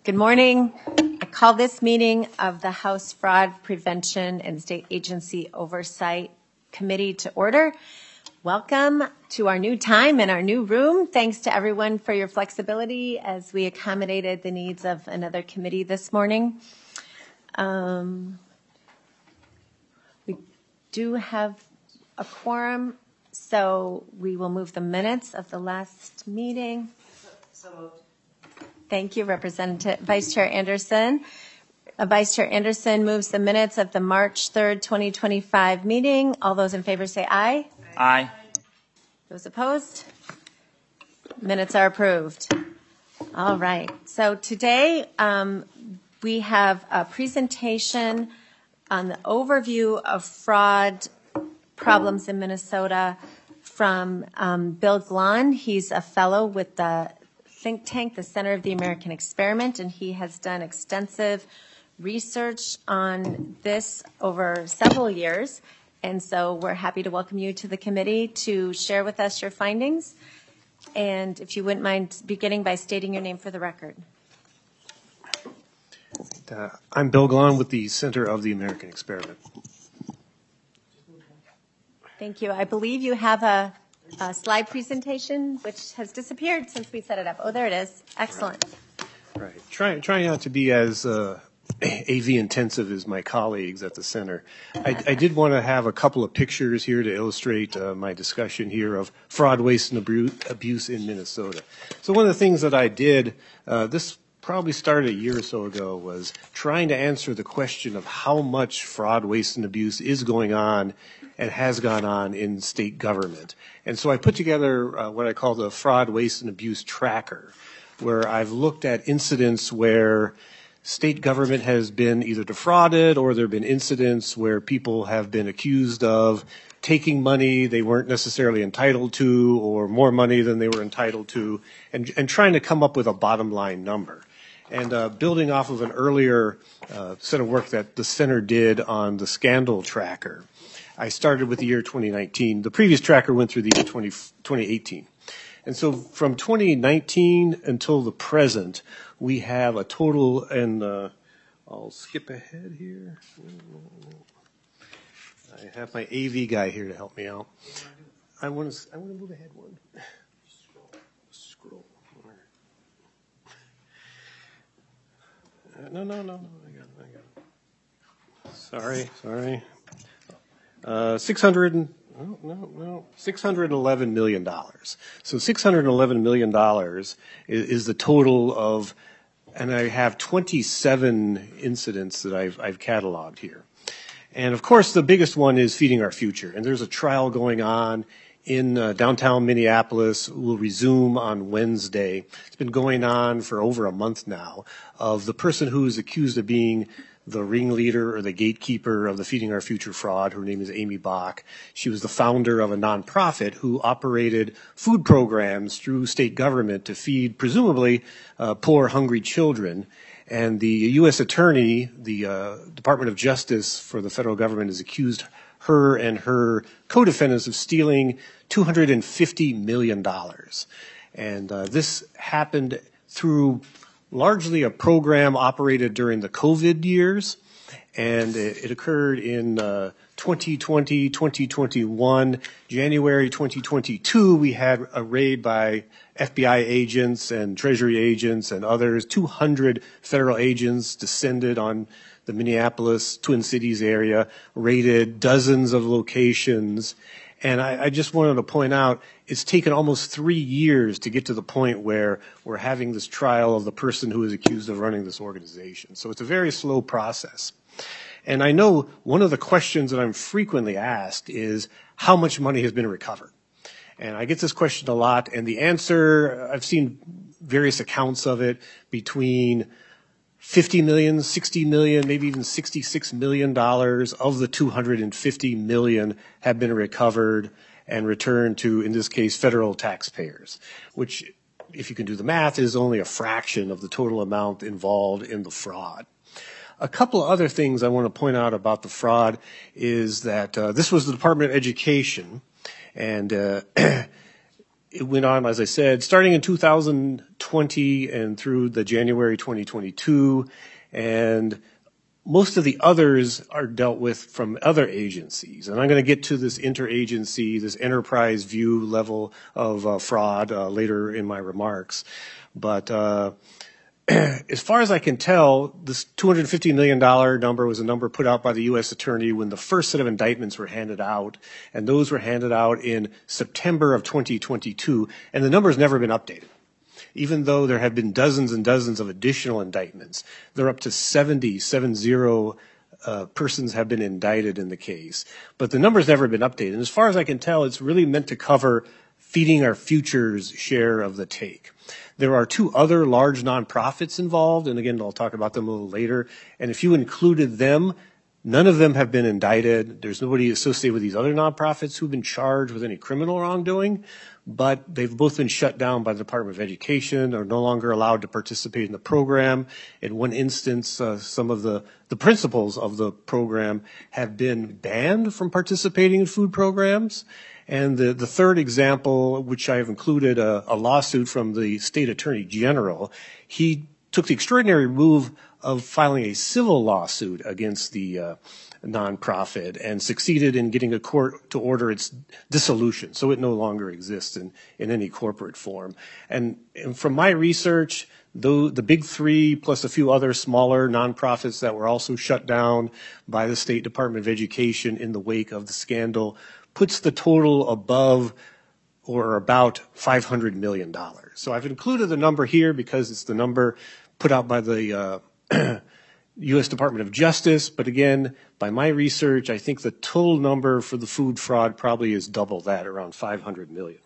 Good morning. I call this meeting of the House Fraud Prevention and State Agency Oversight Committee to order. Welcome to our new time and our new room. Thanks to everyone for your flexibility as we accommodated the needs of another committee this morning. We do have a quorum, so we will move the minutes of the last meeting. So moved. Thank you, Vice Chair Anderson. Vice Chair Anderson moves the minutes of the March 3rd, 2025 meeting. All those in favor say aye. Aye. Those opposed? Minutes are approved. All right. So today we have a presentation on the overview of fraud problems in Minnesota from Bill Glahn. He's a fellow with the think tank, the Center of the American Experiment, and he has done extensive research on this over several years. And so we're happy to welcome you to the committee to share with us your findings. And if you wouldn't mind beginning by stating your name for the record. I'm Bill Glahn with the Center of the American Experiment. Thank you. I believe you have a slide presentation, which has disappeared since we set it up. Oh, there it is. Excellent. Right. Trying not to be as AV intensive as my colleagues at the center. I did want to have a couple of pictures here to illustrate my discussion here of fraud, waste, and abuse in Minnesota. So one of the things that I did, this probably started a year or so ago, was trying to answer the question of how much fraud, waste, and abuse is going on and has gone on in state government. And so I put together what I call the fraud, waste, and abuse tracker, where I've looked at incidents where state government has been either defrauded or there have been incidents where people have been accused of taking money they weren't necessarily entitled to or more money than they were entitled to, and trying to come up with a bottom line number. And building off of an earlier set of work that the center did on the scandal tracker, I started with the year 2019. The previous tracker went through the year 2018. And so from 2019 until the present, we have a total, and I'll skip ahead here. I have my AV guy here to help me out. I want to move ahead one. Scroll. No. I got it. Sorry. $611 million. So $611 million is the total of, and I have 27 incidents that I've cataloged here. And of course, the biggest one is Feeding Our Future. And there's a trial going on in downtown Minneapolis. Will resume on Wednesday. It's been going on for over a month now, of the person who is accused of being the ringleader or the gatekeeper of the Feeding Our Future fraud. Her name is Amy Bach. She was the founder of a nonprofit who operated food programs through state government to feed, presumably, poor, hungry children. And the U.S. Attorney, the Department of Justice for the federal government, has accused her and her co-defendants of stealing $250 million. And this happened through largely a program operated during the COVID years, and it occurred in 2020, 2021. January 2022, we had a raid by FBI agents and Treasury agents and others. 200 federal agents descended on the Minneapolis, Twin Cities area, raided dozens of locations. And I just wanted to point out, it's taken almost 3 years to get to the point where we're having this trial of the person who is accused of running this organization. So it's a very slow process. And I know one of the questions that I'm frequently asked is how much money has been recovered. And I get this question a lot, and the answer, I've seen various accounts of it, between $50 million, $60 million, maybe even $66 million of the $250 million have been recovered and returned to, in this case, federal taxpayers, which, if you can do the math, is only a fraction of the total amount involved in the fraud. A couple of other things I want to point out about the fraud is that this was the Department of Education, and it went on, as I said, starting in 2020 and through the January 2022, and most of the others are dealt with from other agencies. And I'm going to get to this interagency, this enterprise view level of fraud later in my remarks. But as far as I can tell, this $250 million number was a number put out by the U.S. Attorney when the first set of indictments were handed out, and those were handed out in September of 2022, and the number's never been updated. Even though there have been dozens and dozens of additional indictments, they're up to 70 persons have been indicted in the case. But the number's never been updated. And as far as I can tell, it's really meant to cover Feeding Our Future's share of the take. There are two other large nonprofits involved, and again, I'll talk about them a little later. And if you included them, none of them have been indicted. There's nobody associated with these other nonprofits who've been charged with any criminal wrongdoing, but they've both been shut down by the Department of Education, are no longer allowed to participate in the program. In one instance, some of the principals of the program have been banned from participating in food programs. And the third example, which I have included a lawsuit from the state attorney general, he took the extraordinary move of filing a civil lawsuit against the nonprofit and succeeded in getting a court to order its dissolution, so it no longer exists in any corporate form. And from my research, though the big three plus a few other smaller nonprofits that were also shut down by the State Department of Education in the wake of the scandal puts the total above or about $500 million. So I've included the number here because it's the number put out by the U.S. Department of Justice, but again, by my research, I think the total number for the food fraud probably is double that, around $500 million.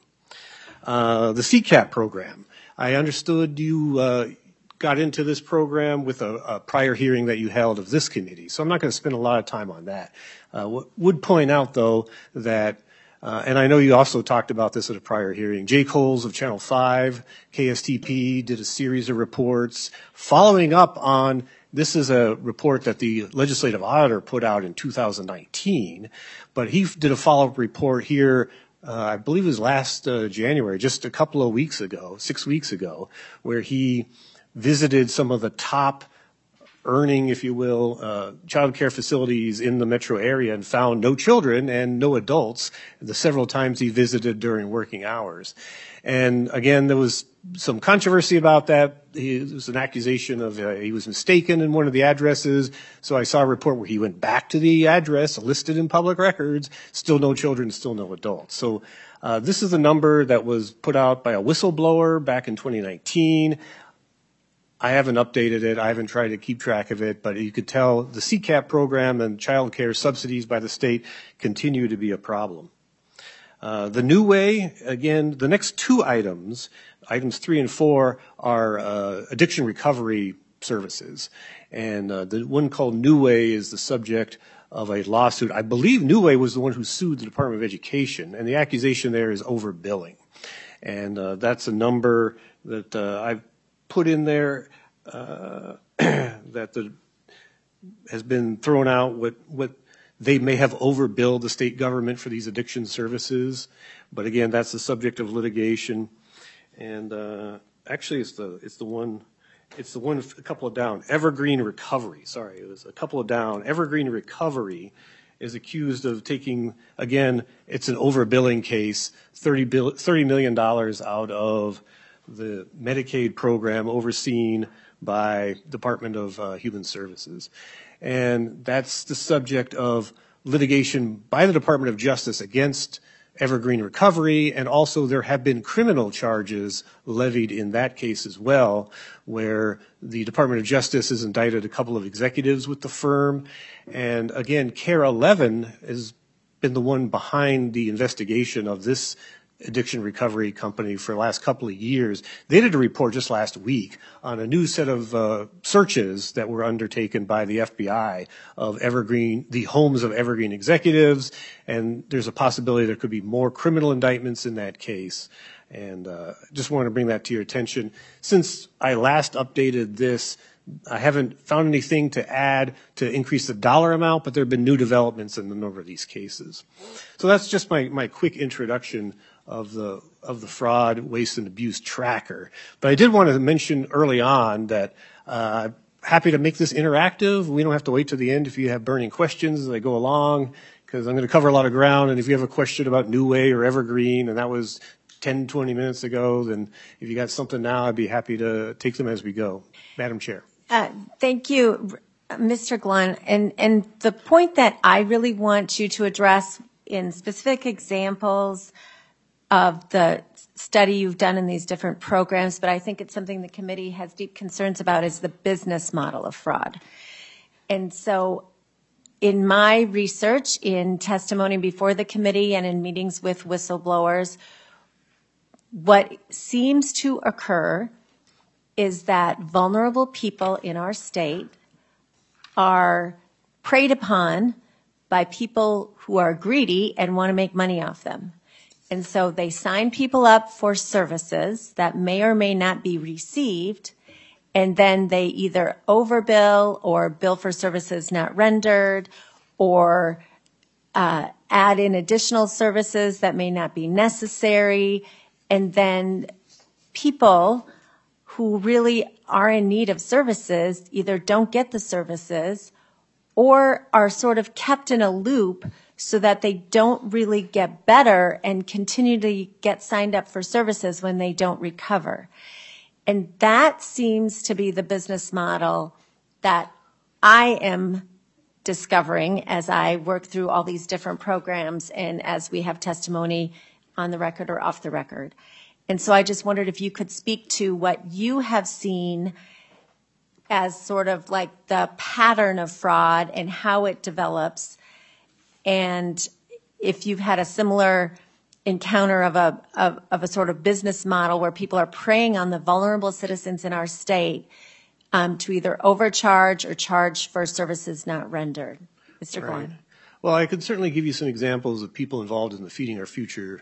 The CCAP program. I understood you got into this program with a prior hearing that you held of this committee, so I'm not going to spend a lot of time on that. Would point out, though, that and I know you also talked about this at a prior hearing. Jay Coles of Channel 5, KSTP, did a series of reports following up on, this is a report that the legislative auditor put out in 2019, but he did a follow-up report here, I believe it was last January, just a couple of weeks ago, 6 weeks ago, where he visited some of the top earning, if you will, child care facilities in the metro area and found no children and no adults the several times he visited during working hours. And again, there was some controversy about that. There was an accusation of he was mistaken in one of the addresses. So I saw a report where he went back to the address listed in public records, still no children, still no adults. So this is a number that was put out by a whistleblower back in 2019. I haven't updated it. I haven't tried to keep track of it, but you could tell the CCAP program and child care subsidies by the state continue to be a problem. The new way, again, the next two items 3 and 4, are addiction recovery services. And the one called New Way is the subject of a lawsuit. I believe New Way was the one who sued the Department of Education, and the accusation there is overbilling. And that's a number that I've put in there that has been thrown out, what they may have overbilled the state government for these addiction services. But again, that's the subject of litigation. And actually it's the one a couple of down. Evergreen Recovery, sorry, it was a couple of down. Evergreen Recovery is accused of taking, again, it's an overbilling case, $30 million out of the Medicaid program overseen by Department of Human Services. And that's the subject of litigation by the Department of Justice against Evergreen Recovery, and also there have been criminal charges levied in that case as well, where the Department of Justice has indicted a couple of executives with the firm. And again, CARE 11 has been the one behind the investigation of this addiction recovery company for the last couple of years. They did a report just last week on a new set of searches that were undertaken by the FBI of Evergreen, the homes of Evergreen executives, and there's a possibility there could be more criminal indictments in that case. And just wanted to bring that to your attention. Since I last updated this, I haven't found anything to add to increase the dollar amount, but there have been new developments in a number of these cases. So that's just my quick introduction of the the fraud, waste, and abuse tracker. But I did want to mention early on that happy to make this interactive. We don't have to wait to the end if you have burning questions as I go along, because I'm going to cover a lot of ground. And if you have a question about New Way or Evergreen, and that was 10, 20 minutes ago, then if you got something now, I'd be happy to take them as we go. Madam Chair. Thank you, Mr. Glenn. And the point that I really want you to address in specific examples of the study you've done in these different programs, but I think it's something the committee has deep concerns about, is the business model of fraud. And so in my research, in testimony before the committee and in meetings with whistleblowers, what seems to occur is that vulnerable people in our state are preyed upon by people who are greedy and want to make money off them. And so they sign people up for services that may or may not be received, and then they either overbill or bill for services not rendered, or add in additional services that may not be necessary. And then people who really are in need of services either don't get the services or are sort of kept in a loop so that they don't really get better and continue to get signed up for services when they don't recover. And that seems to be the business model that I am discovering as I work through all these different programs and as we have testimony on the record or off the record. And so I just wondered if you could speak to what you have seen as sort of like the pattern of fraud and how it develops, and if you've had a similar encounter of a sort of business model where people are preying on the vulnerable citizens in our state to either overcharge or charge for services not rendered. Mr. Glenn. Right. Well, I could certainly give you some examples of people involved in the Feeding Our Future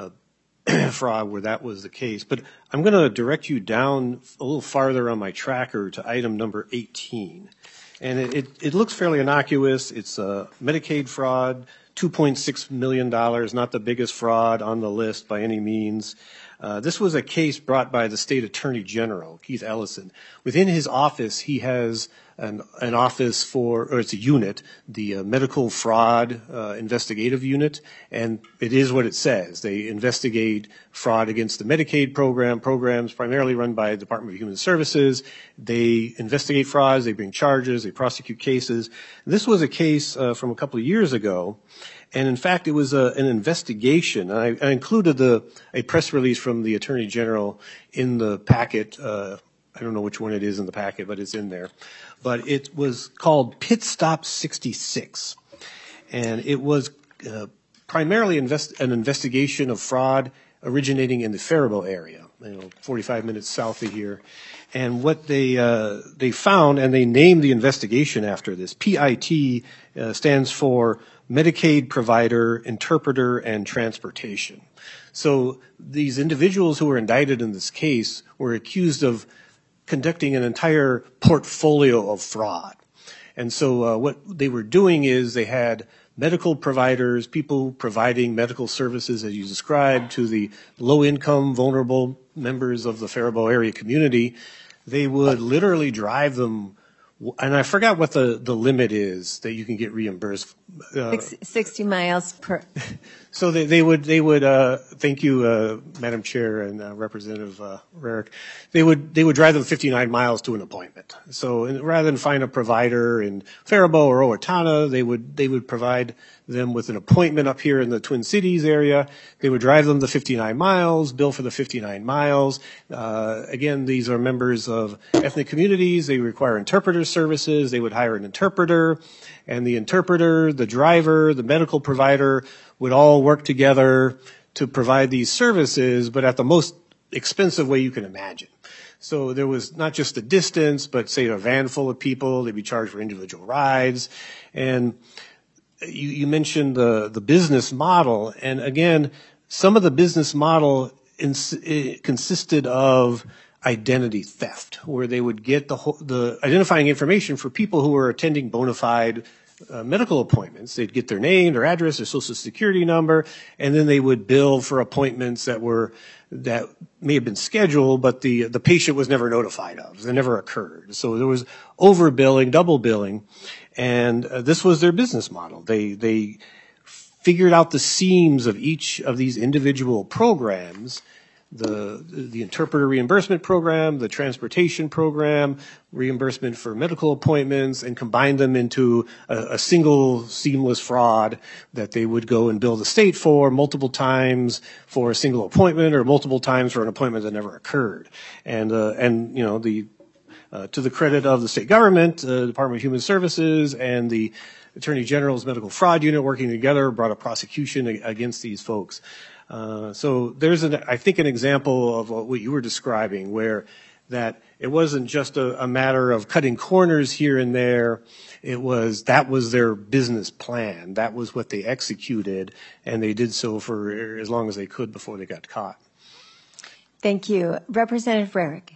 fraud where that was the case, but I'm going to direct you down a little farther on my tracker to item number 18. And it looks fairly innocuous. It's Medicaid fraud, $2.6 million, not the biggest fraud on the list by any means. This was a case brought by the state attorney general, Keith Ellison. Within his office, he has an office or it's a unit, the medical fraud investigative unit, and it is what it says. They investigate fraud against the Medicaid programs primarily run by the Department of Human Services. They investigate frauds, they bring charges, they prosecute cases. This was a case from a couple of years ago. And in fact, it was an investigation. I included a press release from the Attorney General in the packet. I don't know which one it is in the packet, but it's in there. But it was called Pit Stop 66. And it was primarily an investigation of fraud originating in the Faribault area, 45 minutes south of here. And what they found, and they named the investigation after this, PIT stands for Medicaid Provider, Interpreter, and Transportation. So these individuals who were indicted in this case were accused of conducting an entire portfolio of fraud. And so what they were doing is they had medical providers, people providing medical services, as you described, to the low-income, vulnerable members of the Faribault area community. They would literally drive them, and I forgot what the limit is that you can get reimbursed. 60 miles per. So they would thank you, Madam Chair and Representative Rarick. They would drive them 59 miles to an appointment. So rather than find a provider in Faribault or Owatonna, they would provide them with an appointment up here in the Twin Cities area. They would drive them the 59 miles, bill for the 59 miles. Again, these are members of ethnic communities. They require interpreter services. They would hire an interpreter, and the interpreter, the driver, the medical provider would all work together to provide these services, but at the most expensive way you can imagine. So there was not just the distance, but say a van full of people, they'd be charged for individual rides. And you mentioned the business model, and again, some of the business model consisted of identity theft, where they would get the identifying information for people who were attending bona fide medical appointments. They'd get their name, their address, their social security number, and then they would bill for appointments that may have been scheduled, but the patient was never notified of. They never occurred. So there was overbilling, double billing, and this was their business model. They figured out the seams of each of these individual programs, the interpreter reimbursement program, the transportation program, reimbursement for medical appointments, and combined them into a single seamless fraud that they would go and bill the state for multiple times for a single appointment or multiple times for an appointment that never occurred. And you know, to the credit of the state government, the Department of Human Services and the Attorney General's Medical Fraud Unit working together brought a prosecution against these folks. So there's I think an example of what you were describing, where that it wasn't just a matter of cutting corners here and there. That was their business plan. That was what they executed, and they did so for as long as they could before they got caught. Thank you. Representative Rarick.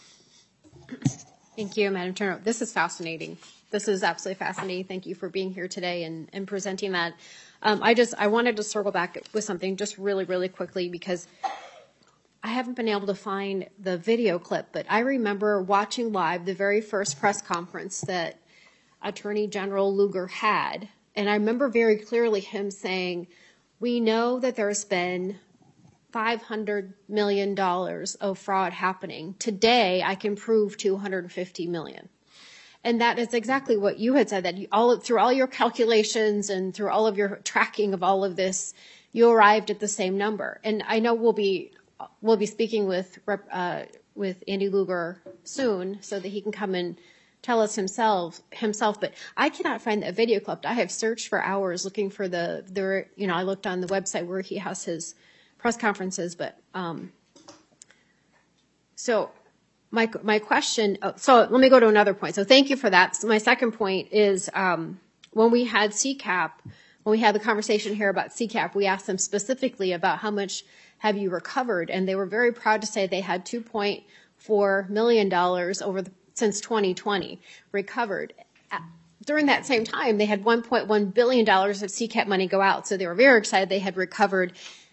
Thank you, Madam Chair. This is fascinating. This is absolutely fascinating. Thank you for being here today and presenting that. I wanted to circle back with something just really, really quickly, because I haven't been able to find the video clip, but I remember watching live the very first press conference that Attorney General Lugar had, and I remember very clearly him saying, we know that there's been $500 million of fraud happening. Today, I can prove $250 million. And that is exactly what you had said, that through all your calculations and through all of your tracking of all of this, you arrived at the same number. And I know we'll be speaking with Andy Lugar soon, so that he can come and tell us himself. But I cannot find that video clip. I have searched for hours looking for I looked on the website where he has his press conferences, but so. My question, so let me go to another point. So thank you for that. So my second point is when we had CCAP, when we had the conversation here about CCAP, we asked them specifically about how much have you recovered, and they were very proud to say they had $2.4 million since 2020 recovered. During that same time, they had $1.1 billion of CCAP money go out, so they were very excited they had recovered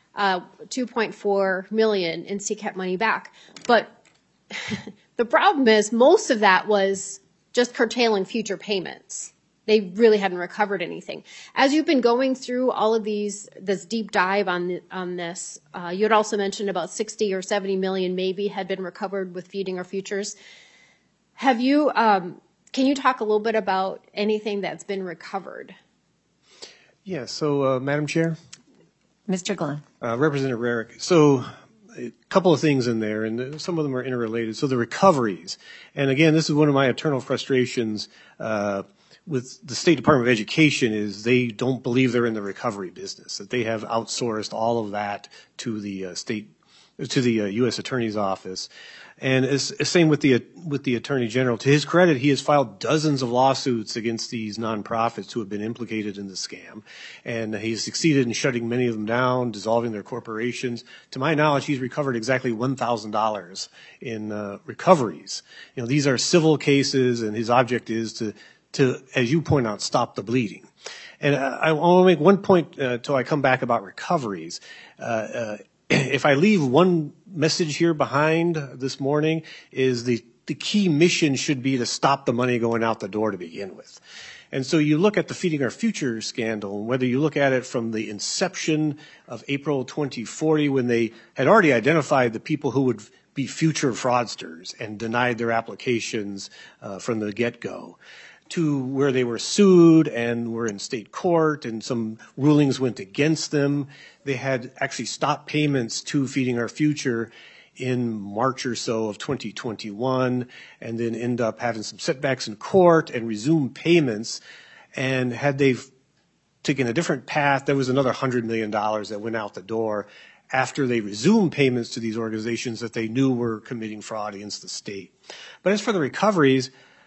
$2.4 million in CCAP money back. But the problem is most of that was just curtailing future payments. They really hadn't recovered anything. As you've been going through all of this deep dive on this, you had also mentioned about 60 or 70 million maybe had been recovered with Feeding Our Futures. Have you, can you talk a little bit about anything that's been recovered? Yeah, so Madam Chair? Mr. Glenn. Representative Rarick. So a couple of things in there, and some of them are interrelated. So the recoveries, and again, this is one of my eternal frustrations with the State Department of Education, is they don't believe they're in the recovery business, that they have outsourced all of that to the U.S. Attorney's Office. And it's same with the Attorney General. To his credit, he has filed dozens of lawsuits against these nonprofits who have been implicated in the scam, and he's succeeded in shutting many of them down, dissolving their corporations. To my knowledge, he's recovered exactly $1,000 in recoveries. You know, these are civil cases, and his object is to, as you point out, stop the bleeding. And I want to make one point till I come back about recoveries. If I leave one message here behind this morning, is the key mission should be to stop the money going out the door to begin with. And so you look at the Feeding Our Future scandal, whether you look at it from the inception of April 2040, when they had already identified the people who would be future fraudsters and denied their applications from the get-go, to where they were sued and were in state court and some rulings went against them. They had actually stopped payments to Feeding Our Future in March or so of 2021, and then end up having some setbacks in court and resumed payments. And had they taken a different path, there was another $100 million that went out the door after they resumed payments to these organizations that they knew were committing fraud against the state. But as for the recoveries,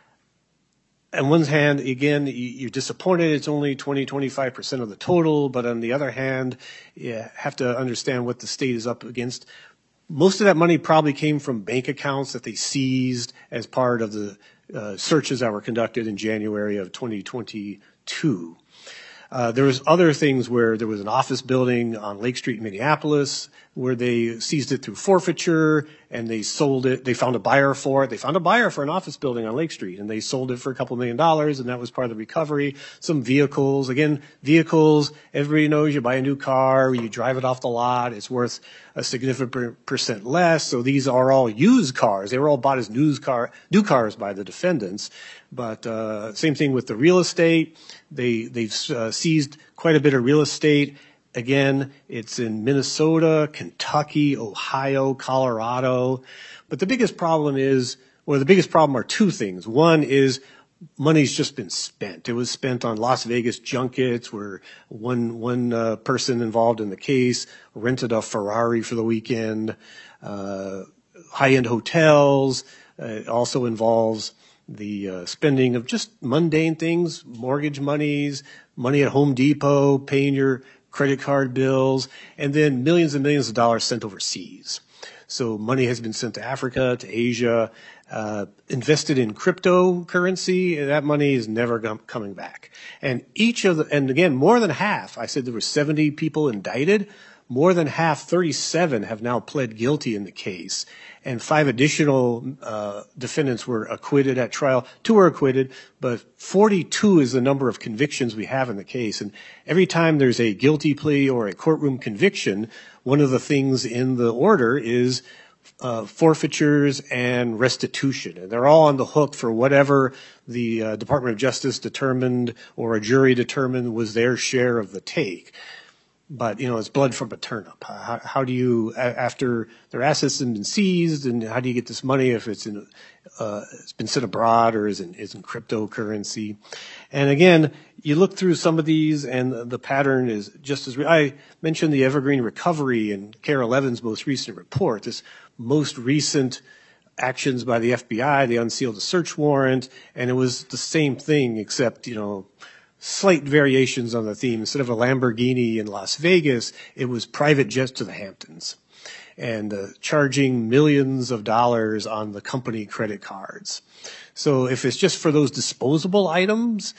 on one hand, again, you're disappointed it's only 25% of the total, but on the other hand, you have to understand what the state is up against. Most of that money probably came from bank accounts that they seized as part of the searches that were conducted in January of 2022 2. There was other things where there was an office building on Lake Street in Minneapolis where they seized it through forfeiture and they sold it. They found a buyer for it. They found a buyer for an office building on Lake Street and they sold it for a couple $1 million, and that was part of the recovery. Some vehicles, again, vehicles, everybody knows you buy a new car, you drive it off the lot, it's worth a significant percent less. So these are all used cars. They were all bought as new cars by the defendants. But same thing with the real estate. They've seized quite a bit of real estate. Again, it's in Minnesota, Kentucky, Ohio, Colorado. But the biggest problem are two things. One is money's just been spent. It was spent on Las Vegas junkets where one person involved in the case rented a Ferrari for the weekend, high-end hotels. It also involves the spending of just mundane things, mortgage monies, money at Home Depot, paying your credit card bills, and then millions and millions of dollars sent overseas. So money has been sent to Africa, to Asia, invested in cryptocurrency, and that money is never coming back. And and again, more than half, I said there were 70 people indicted, more than half, 37, have now pled guilty in the case. And 5 additional defendants were acquitted at trial. 2 were acquitted, but 42 is the number of convictions we have in the case. And every time there's a guilty plea or a courtroom conviction, one of the things in the order is forfeitures and restitution. And they're all on the hook for whatever the Department of Justice determined or a jury determined was their share of the take. But, it's blood from a turnip. How do you, after their assets have been seized, and how do you get this money if it's been sent abroad or is in cryptocurrency? And again, you look through some of these and the pattern is just as I mentioned the Evergreen Recovery and Carol Levin's most recent report, this most recent actions by the FBI, they unsealed a search warrant, and it was the same thing except, slight variations on the theme. Instead of a Lamborghini in Las Vegas, it was private jets to the Hamptons and charging millions of dollars on the company credit cards. So if it's just for those disposable items,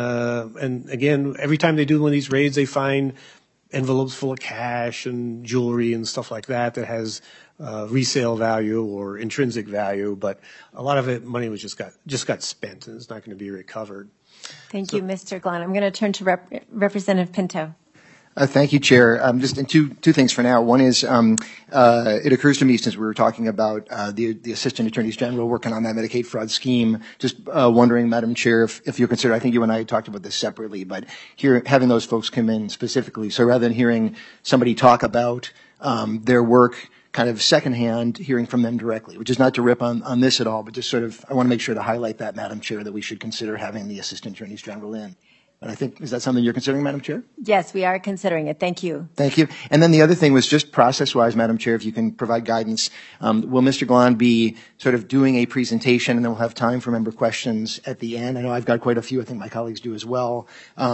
and again, every time they do one of these raids, they find envelopes full of cash and jewelry and stuff like that has resale value or intrinsic value, but a lot of it, money was just got spent and it's not going to be recovered. Thank you, Mr. Glahn. I'm going to turn to Representative Pinto. Thank you, Chair. Just two things for now. One is it occurs to me since we were talking about the Assistant Attorneys General working on that Medicaid fraud scheme, just wondering, Madam Chair, if you consider, I think you and I talked about this separately, but having those folks come in specifically. So rather than hearing somebody talk about their work kind of secondhand, hearing from them directly, which is not to rip on this at all, but just sort of, I want to make sure to highlight that, Madam Chair, that we should consider having the Assistant Attorneys General in. And I think, is that something you're considering, Madam Chair? Yes, we are considering it. Thank you. Thank you. And then the other thing was just process-wise, Madam Chair, if you can provide guidance. Will Mr. Glahn be sort of doing a presentation and then we'll have time for member questions at the end? I know I've got quite a few. I think my colleagues do as well.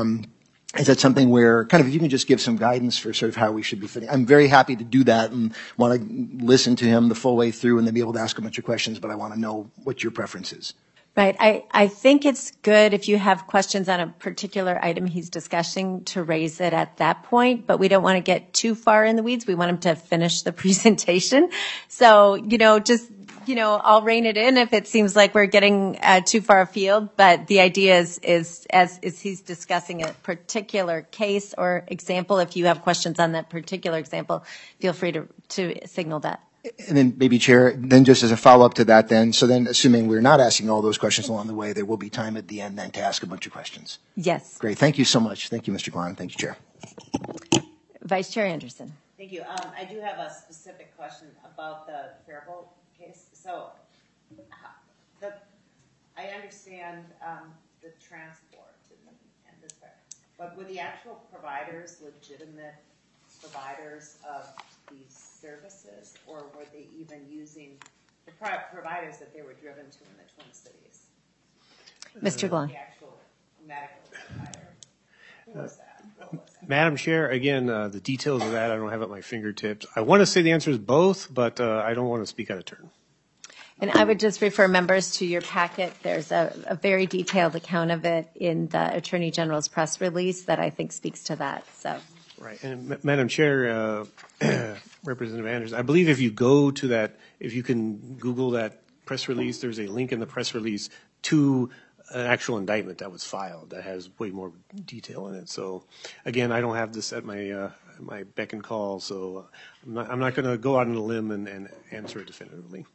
Is that something where kind of if you can just give some guidance for sort of how we should be fitting? I'm very happy to do that and want to listen to him the full way through and then be able to ask a bunch of questions, but I want to know what your preference is. Right. I think it's good if you have questions on a particular item he's discussing to raise it at that point, but we don't want to get too far in the weeds. We want him to finish the presentation. So, I'll rein it in if it seems like we're getting too far afield, but the idea is as he's discussing a particular case or example, if you have questions on that particular example, feel free to signal that. And then maybe, Chair, then just as a follow-up to that then, so then assuming we're not asking all those questions along the way, there will be time at the end then to ask a bunch of questions. Yes. Great. Thank you so much. Thank you, Mr. Glahn. Thank you, Chair. Vice Chair Anderson. Thank you. I do have a specific question about the Faribault case. So I understand the transport and this, but were the actual providers legitimate providers of these services, or were they even using the providers that they were driven to in the Twin Cities? Mr. Glahn. The actual medical provider. Who was that? What was that? Madam Chair, again, the details of that I don't have at my fingertips. I want to say the answer is both, but I don't want to speak out of turn. And I would just refer members to your packet. There's a very detailed account of it in the Attorney General's press release that I think speaks to that. So. Right. And Madam Chair, Representative Anders, I believe if you go to that, if you can Google that press release, there's a link in the press release to an actual indictment that was filed that has way more detail in it. So, again, I don't have this at my beck and call, so I'm not going to go out on a limb and answer it definitively.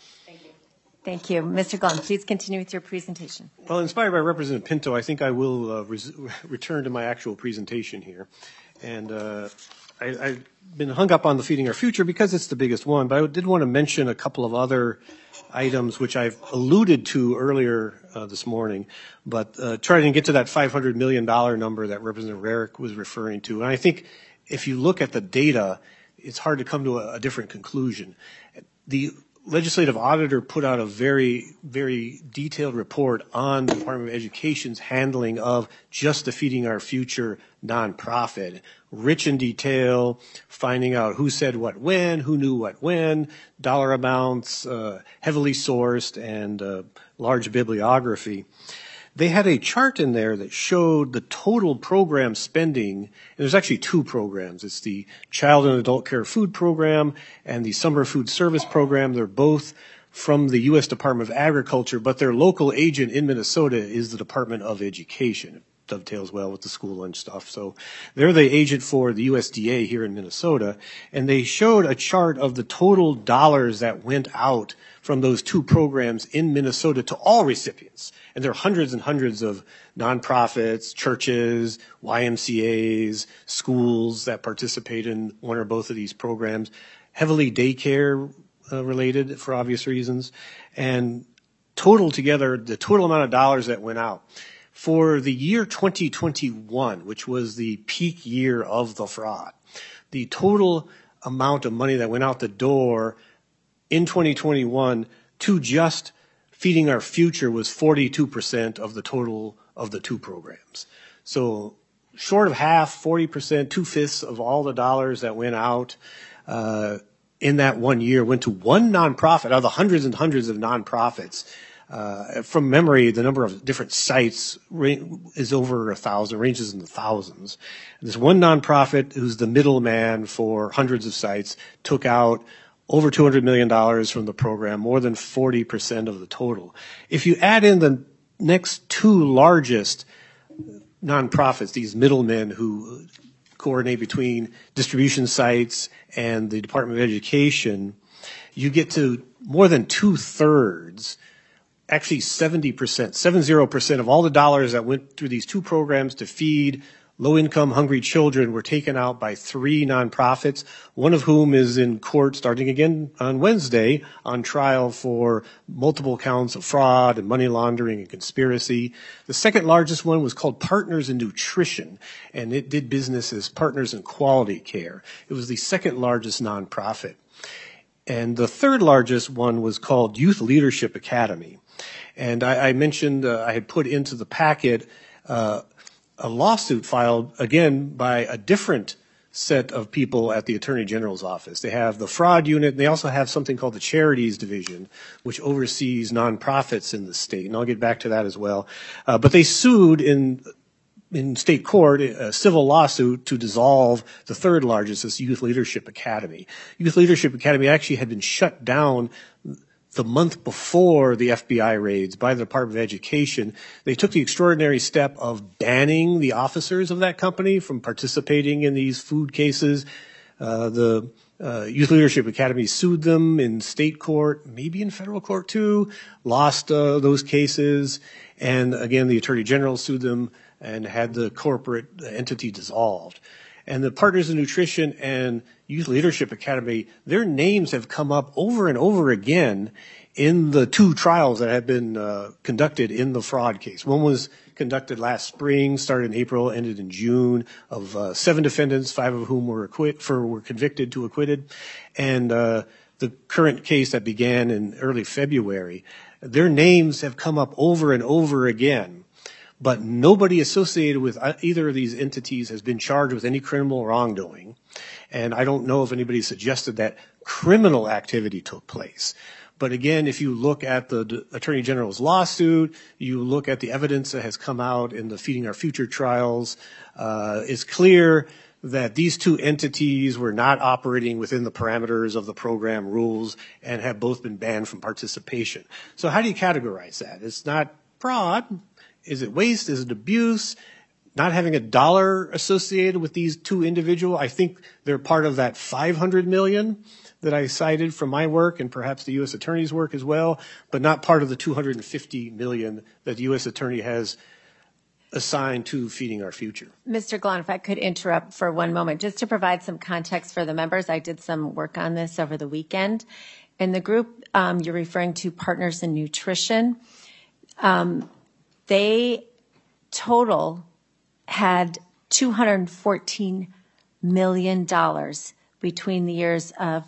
Thank you. Mr. Glenn, please continue with your presentation. Well, inspired by Representative Pinto, I think I will return to my actual presentation here. And I've been hung up on the Feeding Our Future because it's the biggest one, but I did want to mention a couple of other items which I've alluded to earlier this morning, but trying to get to that $500 million number that Representative Rarick was referring to. And I think if you look at the data, it's hard to come to a different conclusion. The legislative auditor put out a very, very detailed report on the Department of Education's handling of just the Feeding Our Future nonprofit, rich in detail, finding out who said what when, who knew what when, dollar amounts, heavily sourced, and large bibliography. They had a chart in there that showed the total program spending, and there's actually two programs. It's the Child and Adult Care Food Program and the Summer Food Service Program. They're both from the U.S. Department of Agriculture, but their local agent in Minnesota is the Department of Education. It dovetails well with the school lunch stuff. So they're the agent for the USDA here in Minnesota, and they showed a chart of the total dollars that went out from those two programs in Minnesota to all recipients. And there are hundreds and hundreds of nonprofits, churches, YMCAs, schools that participate in one or both of these programs, heavily daycare related for obvious reasons. And total together, the total amount of dollars that went out. For the year 2021, which was the peak year of the fraud, the total amount of money that went out the door in 2021 to just Feeding Our Future was 42% of the total of the two programs. So short of half, 40%, 2/5 of all the dollars that went out in that 1 year went to one nonprofit out of the hundreds and hundreds of nonprofits. From memory, the number of different sites is over 1,000, ranges in the thousands. This one nonprofit, who's the middleman for hundreds of sites, took out over $200 million from the program, more than 40% of the total. If you add in the next two largest nonprofits, these middlemen who coordinate between distribution sites and the Department of Education, you get to more than 2/3, actually 70% of all the dollars that went through these two programs to feed low-income, hungry children were taken out by three nonprofits, one of whom is in court starting again on Wednesday on trial for multiple counts of fraud and money laundering and conspiracy. The second largest one was called Partners in Nutrition, and it did business as Partners in Quality Care. It was the second largest nonprofit. And the third largest one was called Youth Leadership Academy. And I mentioned I had put into the packet a lawsuit filed, again, by a different set of people at the Attorney General's office. They have the fraud unit, and they also have something called the Charities Division, which oversees nonprofits in the state, and I'll get back to that as well. But they sued in state court a civil lawsuit to dissolve the third largest, this Youth Leadership Academy. Youth Leadership Academy actually had been shut down the month before the FBI raids by the Department of Education. They took the extraordinary step of banning the officers of that company from participating in these food cases. The Youth Leadership Academy sued them in state court, maybe in federal court too, lost those cases. And again, the Attorney General sued them and had the corporate entity dissolved. And the Partners in Nutrition and Youth Leadership Academy, their names have come up over and over again in the two trials that have been conducted in the fraud case. One was conducted last spring, started in April, ended in June, of 7 defendants, 5 of whom were convicted to acquitted. And the current case that began in early February, their names have come up over and over again. But nobody associated with either of these entities has been charged with any criminal wrongdoing. And I don't know if anybody suggested that criminal activity took place. But again, if you look at the Attorney General's lawsuit, you look at the evidence that has come out in the Feeding Our Future trials, it's clear that these two entities were not operating within the parameters of the program rules and have both been banned from participation. So how do you categorize that? It's not fraud. Is it waste? Is it abuse? Not having a dollar associated with these two individuals? I think they're part of that $500 million that I cited from my work and perhaps the U.S. Attorney's work as well, but not part of the $250 million that the U.S. Attorney has assigned to Feeding Our Future. Mr. Glahn, if I could interrupt for one moment, just to provide some context for the members. I did some work on this over the weekend. In the group you're referring to, Partners in Nutrition, they total had $214 million between the years of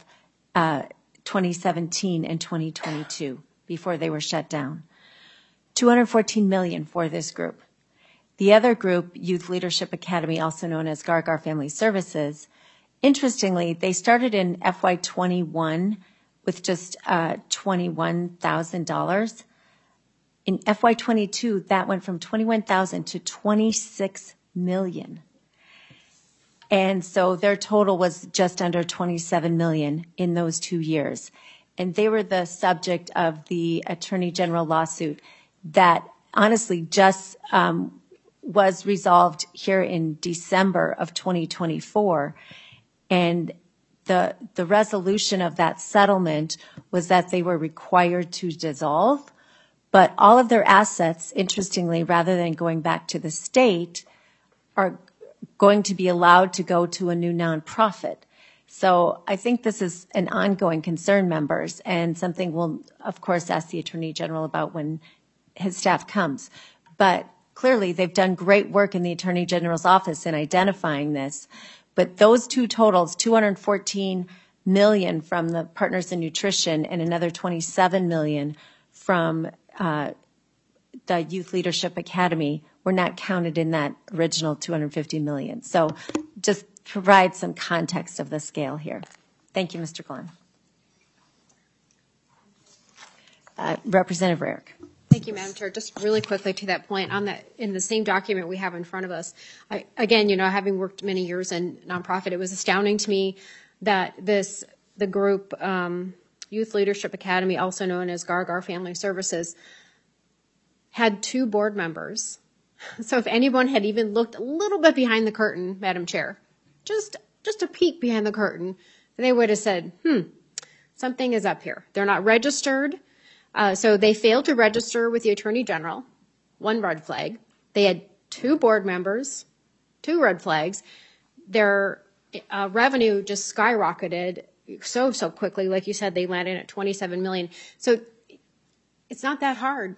2017 and 2022 before they were shut down. $214 million for this group. The other group, Youth Leadership Academy, also known as Gargar Family Services, interestingly, they started in FY21 with just $21,000. In FY22, that went from $21,000 to $26 million. And so their total was just under $27 million in those 2 years. And they were the subject of the Attorney General lawsuit that honestly just was resolved here in December of 2024. And the resolution of that settlement was that they were required to dissolve, but all of their assets, interestingly, rather than going back to the state, are going to be allowed to go to a new nonprofit. So I think this is an ongoing concern, members, and something we'll, of course, ask the Attorney General about when his staff comes. But clearly, they've done great work in the Attorney General's office in identifying this. But those two totals, $214 million from the Partners in Nutrition and another $27 million from the Youth Leadership Academy, were not counted in that original $250 million. So just provide some context of the scale here. Thank you, Mr. Glahn. Representative Rarick. Thank you, Madam Chair. Just really quickly to that point, on that, in the same document we have in front of us, again, having worked many years in nonprofit, it was astounding to me that the group, Youth Leadership Academy, also known as Gargar Family Services, had 2 board members. So if anyone had even looked a little bit behind the curtain, Madam Chair, just a peek behind the curtain, they would have said, something is up here. They're not registered. So they failed to register with the Attorney General, 1 red flag. They had 2 board members, 2 red flags. Their revenue just skyrocketed so quickly. Like you said, they landed at $27 million. So it's not that hard.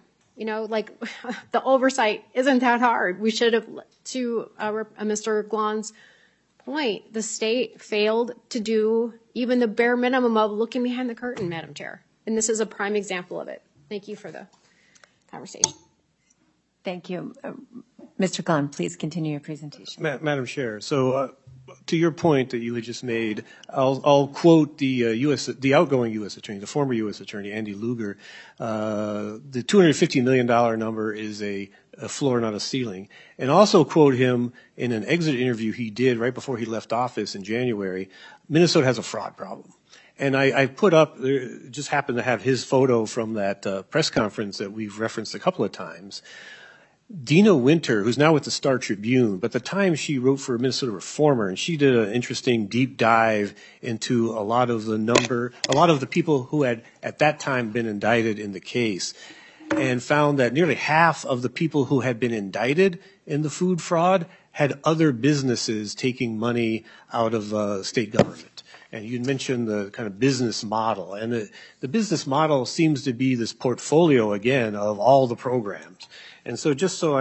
The oversight isn't that hard. We should have, to Mr. Glahn's point, the state failed to do even the bare minimum of looking behind the curtain, Madam Chair. And this is a prime example of it. Thank you for the conversation. Thank you. Mr. Glahn, please continue your presentation. Madam Chair, so to your point that you had just made, I'll quote the outgoing U.S. Attorney, the former U.S. Attorney, Andy Lugar. The $250 million number is a floor, not a ceiling. And also quote him in an exit interview he did right before he left office in January. Minnesota has a fraud problem. And I put up, just happened to have his photo from that press conference that we've referenced a couple of times. Dina Winter, who's now with the Star Tribune, but at the time she wrote for Minnesota Reformer, and she did an interesting deep dive into a lot of the people who had at that time been indicted in the case, and found that nearly half of the people who had been indicted in the food fraud had other businesses taking money out of state government. And you mentioned the kind of business model, and the business model seems to be this portfolio again of all the programs. And so just so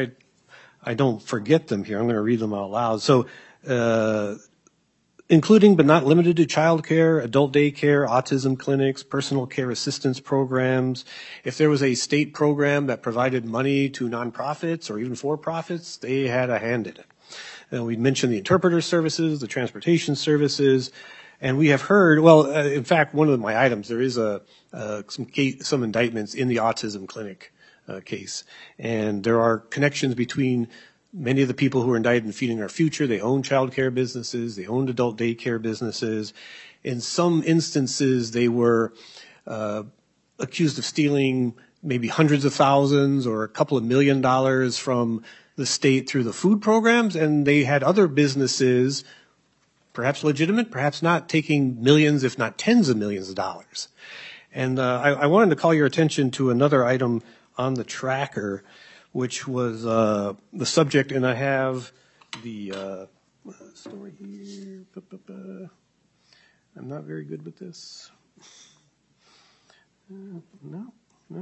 I don't forget them here, I'm going to read them out loud. So including but not limited to child care, adult daycare, autism clinics, personal care assistance programs. If there was a state program that provided money to nonprofits or even for-profits, they had a hand in it. And we mentioned the interpreter services, the transportation services, And we have heard, well, in fact, one of my items, there is some indictments in the autism clinic case. And there are connections between many of the people who are indicted in Feeding Our Future. They own child care businesses. They owned adult daycare businesses. In some instances, they were accused of stealing maybe hundreds of thousands or a couple of $1 million from the state through the food programs. And they had other businesses, perhaps legitimate, perhaps not, taking millions, if not tens of millions of dollars. And I wanted to call your attention to another item on the tracker, which was the subject, and I have the story here. I'm not very good with this. No.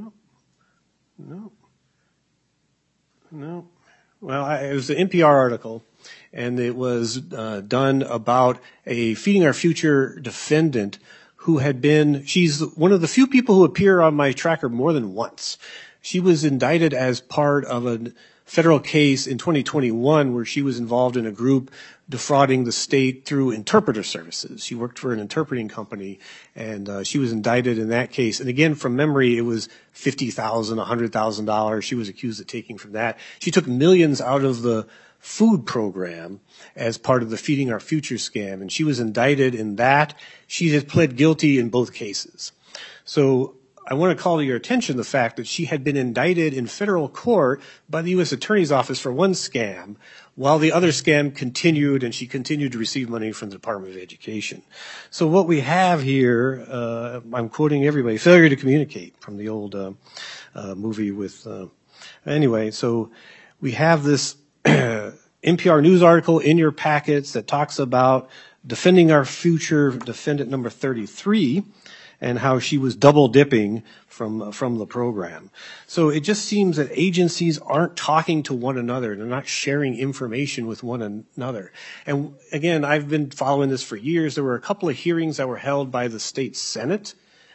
Well, it was an NPR article, and it was done about a Feeding Our Future defendant who had been, she's one of the few people who appear on my tracker more than once. She was indicted as part of a federal case in 2021 where she was involved in a group defrauding the state through interpreter services. She worked for an interpreting company, and she was indicted in that case. And again, from memory, it was $50,000, $100,000 she was accused of taking from that. She took millions out of the food program as part of the Feeding Our Future scam, and she was indicted in that. She has pled guilty in both cases. So I want to call to your attention the fact that she had been indicted in federal court by the U.S. Attorney's Office for one scam, while the other scam continued, and she continued to receive money from the Department of Education. So what we have here, I'm quoting everybody, failure to communicate from the old movie with, anyway, so we have this NPR news article in your packets that talks about Defending Our Future defendant number 33, and how she was double dipping from the program. So it just seems that agencies aren't talking to one another. They're not sharing information with one another. And again, I've been following this for years. There were a couple of hearings that were held by the state Senate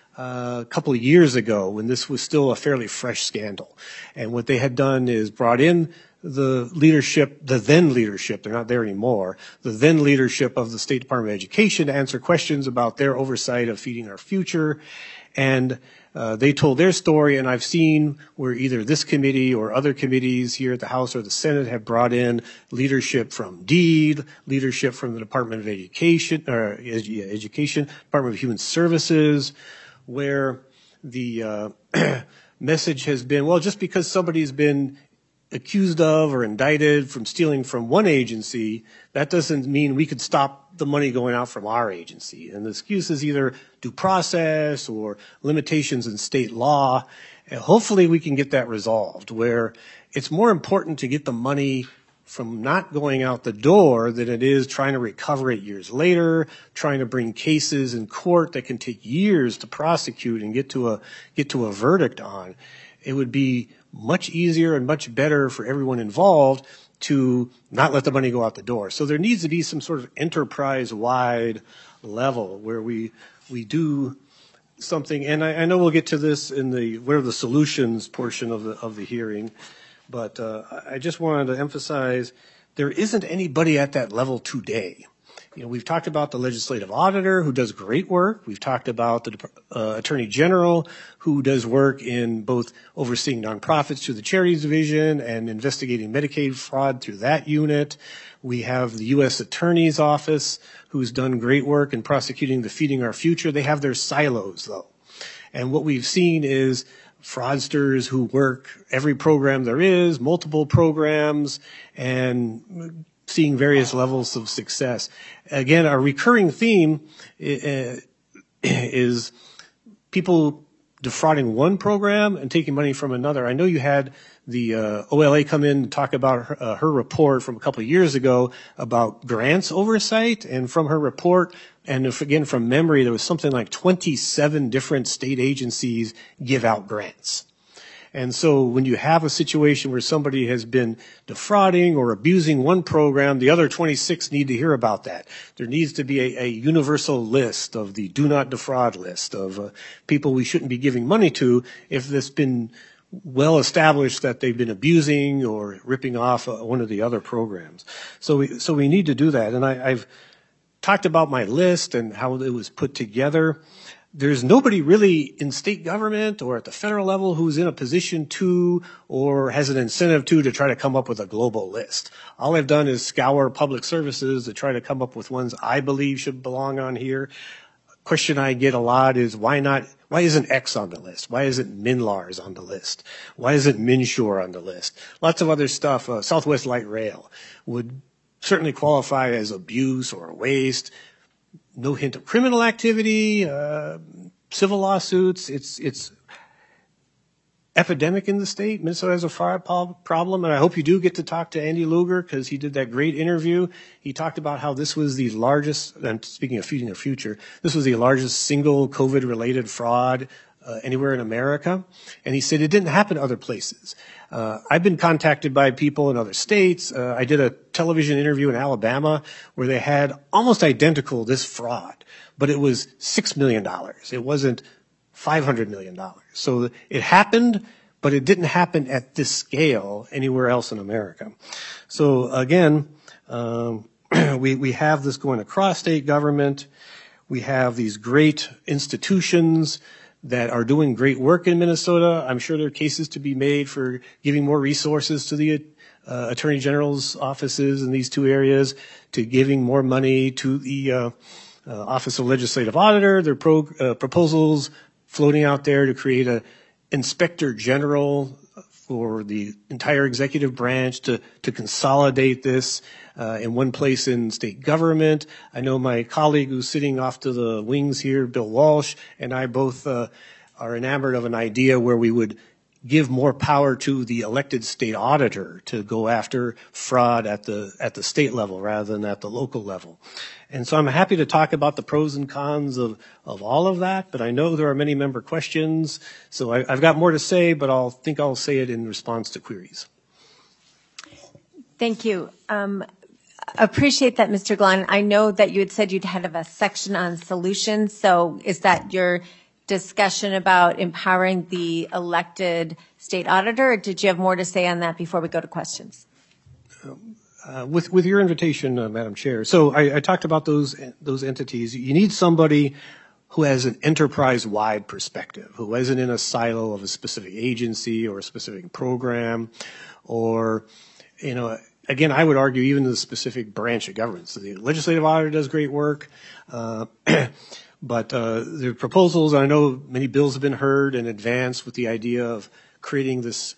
a couple of years ago when this was still a fairly fresh scandal. And what they had done is brought in the leadership, the then leadership, they're not there anymore, the then leadership of the State Department of Education to answer questions about their oversight of Feeding Our Future. And they told their story, and I've seen where either this committee or other committees here at the House or the Senate have brought in leadership from DEED, leadership from the Department of Education, Department of Human Services, where the message has been, well, just because somebody's been accused of or indicted from stealing from one agency, that doesn't mean we could stop the money going out from our agency. And the excuse is either due process or limitations in state law. And hopefully we can get that resolved, where it's more important to get the money from not going out the door than it is trying to recover it years later, trying to bring cases in court that can take years to prosecute and get to a verdict on. It would be much easier and much better for everyone involved to not let the money go out the door. So there needs to be some sort of enterprise-wide level where we do something. And I know we'll get to this in the what are the solutions portion of the hearing, but I just wanted to emphasize there isn't anybody at that level today. You know, we've talked about the legislative auditor who does great work. We've talked about the attorney general who does work in both overseeing nonprofits through the charities division and investigating Medicaid fraud through that unit. We have the U.S. Attorney's Office who's done great work in prosecuting the Feeding Our Future. They have their silos, though. And what we've seen is fraudsters who work every program there is, multiple programs, and seeing various levels of success. Again, our recurring theme is people defrauding one program and taking money from another. I know you had the OLA come in and talk about her report from a couple of years ago about grants oversight, and from her report, and if, again from memory, there was something like 27 different state agencies give out grants. And so when you have a situation where somebody has been defrauding or abusing one program, the other 26 need to hear about that. There needs to be a universal list of the do not defraud list of people we shouldn't be giving money to if it's been well established that they've been abusing or ripping off one of the other programs. So we need to do that. And I've talked about my list and how it was put together. There's nobody really in state government or at the federal level who's in a position to or has an incentive to try to come up with a global list. All I've done is scour public services to try to come up with ones I believe should belong on here. Question I get a lot is why isn't X on the list? Why isn't MNLARS on the list? Why isn't MNsure on the list? Lots of other stuff. Southwest Light Rail would certainly qualify as abuse or waste. No hint of criminal activity, civil lawsuits. It's epidemic in the state. Minnesota has a fraud problem, and I hope you do get to talk to Andy Luger because he did that great interview. He talked about how this was the largest, and speaking of feeding the future, this was the largest single COVID-related fraud anywhere in America. And he said it didn't happen other places. I've been contacted by people in other states. I did a television interview in Alabama where they had almost identical this fraud, but it was $6 million. It wasn't $500 million. So it happened, but it didn't happen at this scale anywhere else in America. So again, we have this going across state government. We have these great institutions that are doing great work in Minnesota. I'm sure there are cases to be made for giving more resources to the Attorney General's offices in these two areas, to giving more money to the Office of Legislative Auditor. There are proposals floating out there to create an Inspector General for the entire executive branch to consolidate this in one place in state government. I know my colleague who's sitting off to the wings here, Bill Walsh, and I both are enamored of an idea where we would give more power to the elected state auditor to go after fraud at the state level rather than at the local level. And so I'm happy to talk about the pros and cons of all of that, but I know there are many member questions, so I've got more to say, but I'll say it in response to queries. Thank you. Appreciate that, Mr. Glahn. I know that you had said you'd have a section on solutions, so is that your discussion about empowering the elected state auditor, or did you have more to say on that before we go to questions? With your invitation, Madam Chair. So I talked about those entities. You need somebody who has an enterprise-wide perspective, who isn't in a silo of a specific agency or a specific program, or, again, I would argue even the specific branch of government. So the legislative auditor does great work, but there are proposals. I know many bills have been heard and advanced with the idea of creating this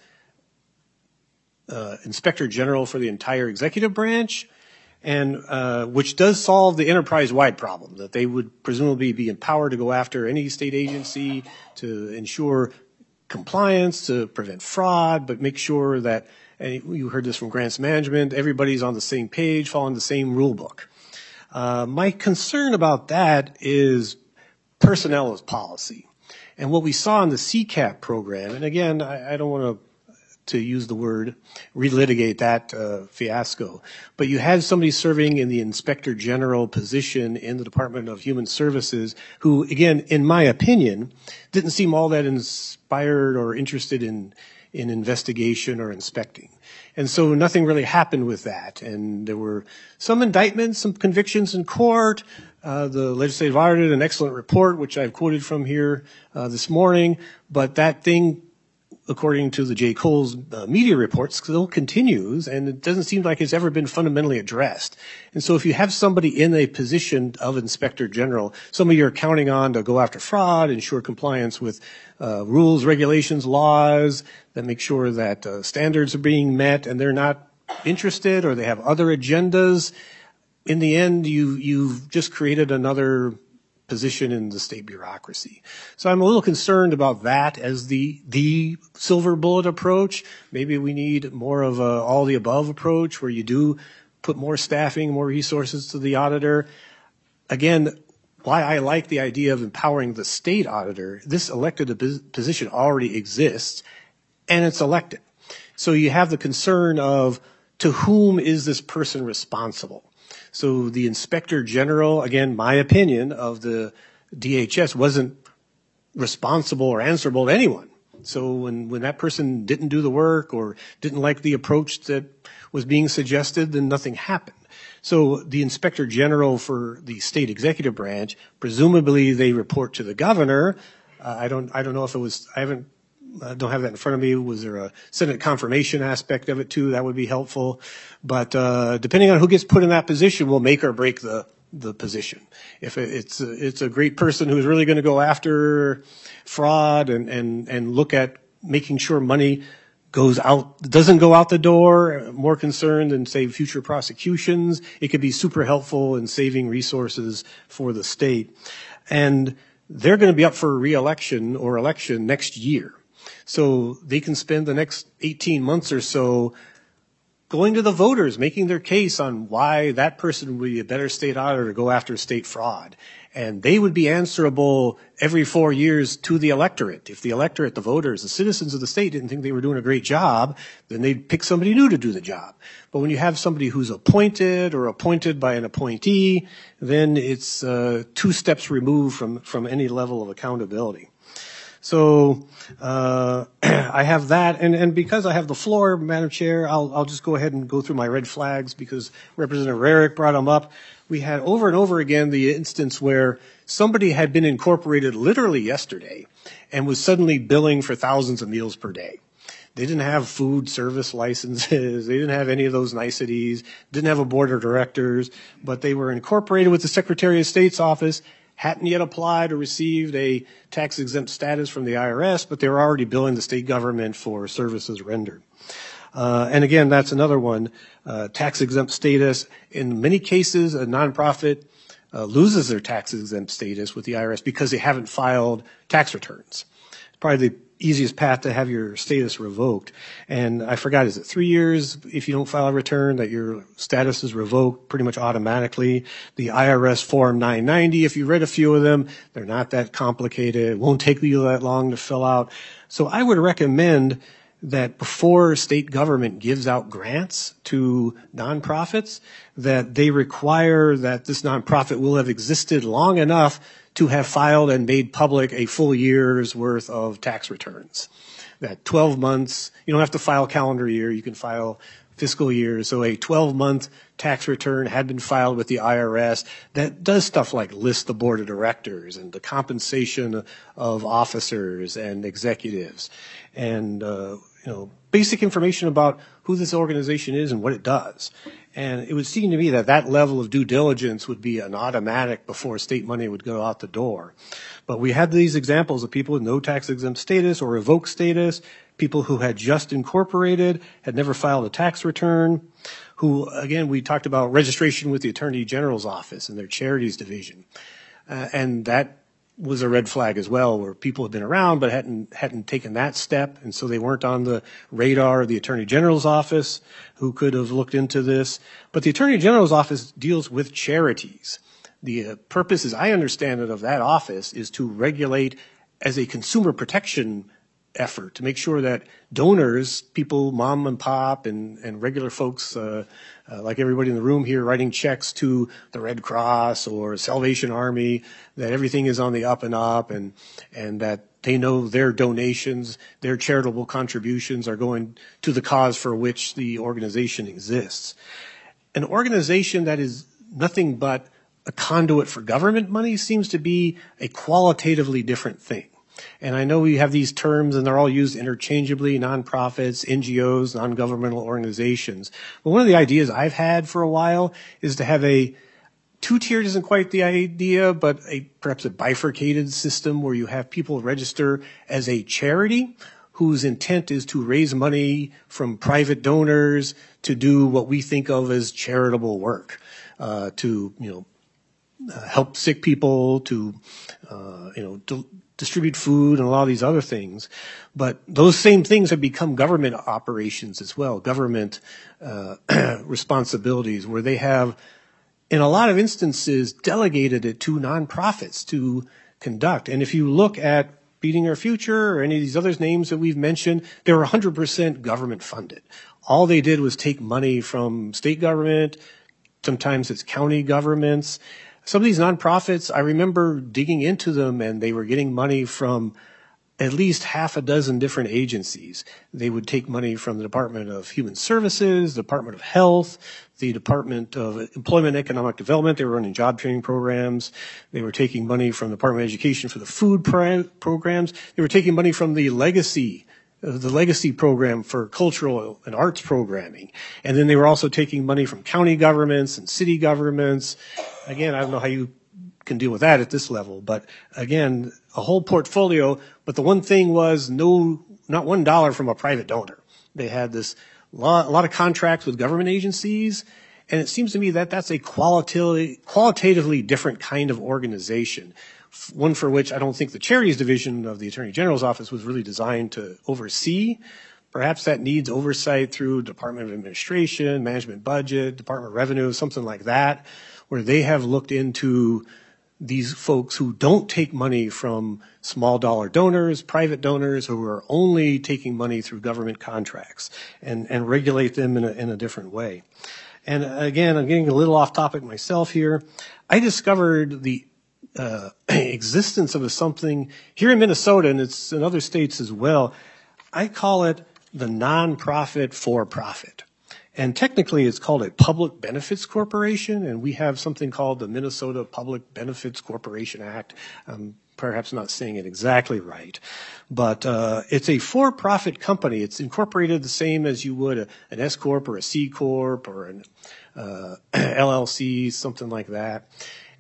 Inspector General for the entire executive branch, and which does solve the enterprise-wide problem, that they would presumably be empowered to go after any state agency to ensure compliance, to prevent fraud, but make sure that, and you heard this from grants management, everybody's on the same page, following the same rule book. My concern about that is personnel as policy. And what we saw in the CCAP program, and again, I don't want to use the word relitigate that fiasco, but you had somebody serving in the Inspector General position in the Department of Human Services who, again, in my opinion, didn't seem all that inspired or interested in investigation or inspecting. And so nothing really happened with that. And there were some indictments, some convictions in court. The legislative auditor did an excellent report, which I've quoted from here this morning. But that thing, according to the J. Cole's media reports, still continues, and it doesn't seem like it's ever been fundamentally addressed. And so if you have somebody in a position of Inspector General, somebody you're counting on to go after fraud, ensure compliance with rules, regulations, laws, that make sure that standards are being met, and they're not interested or they have other agendas, in the end, you've just created another position in the state bureaucracy. So I'm a little concerned about that as the silver bullet approach. Maybe we need more of a all the above approach where you do put more staffing, more resources to the auditor. Again, why I like the idea of empowering the state auditor, this elected position already exists and it's elected. So you have the concern of to whom is this person responsible? So the Inspector General, again, my opinion of the DHS wasn't responsible or answerable to anyone. So when that person didn't do the work or didn't like the approach that was being suggested, then nothing happened. So the inspector general for the state executive branch, presumably they report to the governor. I don't know if it was, I don't have that in front of me. Was there a Senate confirmation aspect of it too? That would be helpful. But depending on who gets put in that position will make or break the position. If it's a great person who's really going to go after fraud and look at making sure money doesn't go out the door, more concerned than say future prosecutions, it could be super helpful in saving resources for the state. And they're going to be up for re-election or election next year. So they can spend the next 18 months or so going to the voters, making their case on why that person would be a better state auditor to go after state fraud. And they would be answerable every 4 years to the electorate. If the electorate, the voters, the citizens of the state didn't think they were doing a great job, then they'd pick somebody new to do the job. But when you have somebody who's appointed or appointed by an appointee, then it's 2 steps removed from any level of accountability. So I have that, and because I have the floor, Madam Chair, I'll just go ahead and go through my red flags because Representative Rarick brought them up. We had over and over again the instance where somebody had been incorporated literally yesterday and was suddenly billing for thousands of meals per day. They didn't have food service licenses. They didn't have any of those niceties, didn't have a board of directors, but they were incorporated with the Secretary of State's office, hadn't yet applied or received a tax-exempt status from the IRS, but they were already billing the state government for services rendered. And again, that's another one, tax-exempt status. In many cases, a nonprofit loses their tax-exempt status with the IRS because they haven't filed tax returns. Probably the easiest path to have your status revoked. And I forgot, is it 3 years if you don't file a return that your status is revoked pretty much automatically? The IRS Form 990, if you read a few of them, they're not that complicated. It won't take you that long to fill out. So I would recommend that before state government gives out grants to nonprofits, that they require that this nonprofit will have existed long enough to have filed and made public a full year's worth of tax returns. That 12 months, you don't have to file calendar year, you can file fiscal year. So a 12-month tax return had been filed with the IRS that does stuff like list the board of directors and the compensation of officers and executives and, basic information about who this organization is and what it does. And it would seem to me that that level of due diligence would be an automatic before state money would go out the door. But we had these examples of people with no tax-exempt status or revoked status, people who had just incorporated, had never filed a tax return, who, again, we talked about registration with the Attorney General's office and their charities division. And that was a red flag as well, where people had been around but hadn't taken that step, and so they weren't on the radar of the Attorney General's office, who could have looked into this. But the Attorney General's office deals with charities. The purpose, as I understand it, of that office is to regulate as a consumer protection effort to make sure that donors, people, mom and pop, and regular folks like everybody in the room here writing checks to the Red Cross or Salvation Army, that everything is on the up and up and that they know their donations, their charitable contributions are going to the cause for which the organization exists. An organization that is nothing but a conduit for government money seems to be a qualitatively different thing. And I know we have these terms and they're all used interchangeably, nonprofits, NGOs, non-governmental organizations. But one of the ideas I've had for a while is to have a two-tiered isn't quite the idea, but perhaps a bifurcated system where you have people register as a charity whose intent is to raise money from private donors to do what we think of as charitable work, to help sick people, to distribute food and a lot of these other things. But those same things have become government operations as well, government responsibilities, where they have, in a lot of instances, delegated it to nonprofits to conduct. And if you look at Feeding Our Future or any of these other names that we've mentioned, they're 100% government funded. All they did was take money from state government, sometimes it's county governments. Some of these nonprofits, I remember digging into them and they were getting money from at least half a dozen different agencies. They would take money from the Department of Human Services, the Department of Health, the Department of Employment and Economic Development. They were running job training programs. They were taking money from the Department of Education for the food programs. They were taking money from the legacy program for cultural and arts programming. And then they were also taking money from county governments and city governments. Again, I don't know how you can deal with that at this level, but again, a whole portfolio. But the one thing was not $1 from a private donor. They had a lot of contracts with government agencies, and it seems to me that that's a qualitatively different kind of organization, one for which I don't think the Charities Division of the Attorney General's office was really designed to oversee. Perhaps that needs oversight through Department of Administration, Management Budget, Department of Revenue, something like that, where they have looked into these folks who don't take money from small dollar donors, private donors, who are only taking money through government contracts, and regulate them in a different way. And again, I'm getting a little off topic myself here. I discovered the existence of something here in Minnesota, and it's in other states as well. I call it the nonprofit for-profit. And technically, it's called a Public Benefits Corporation, and we have something called the Minnesota Public Benefits Corporation Act. I'm perhaps not saying it exactly right, but it's a for-profit company. It's incorporated the same as you would an S Corp or a C Corp or an LLC, something like that.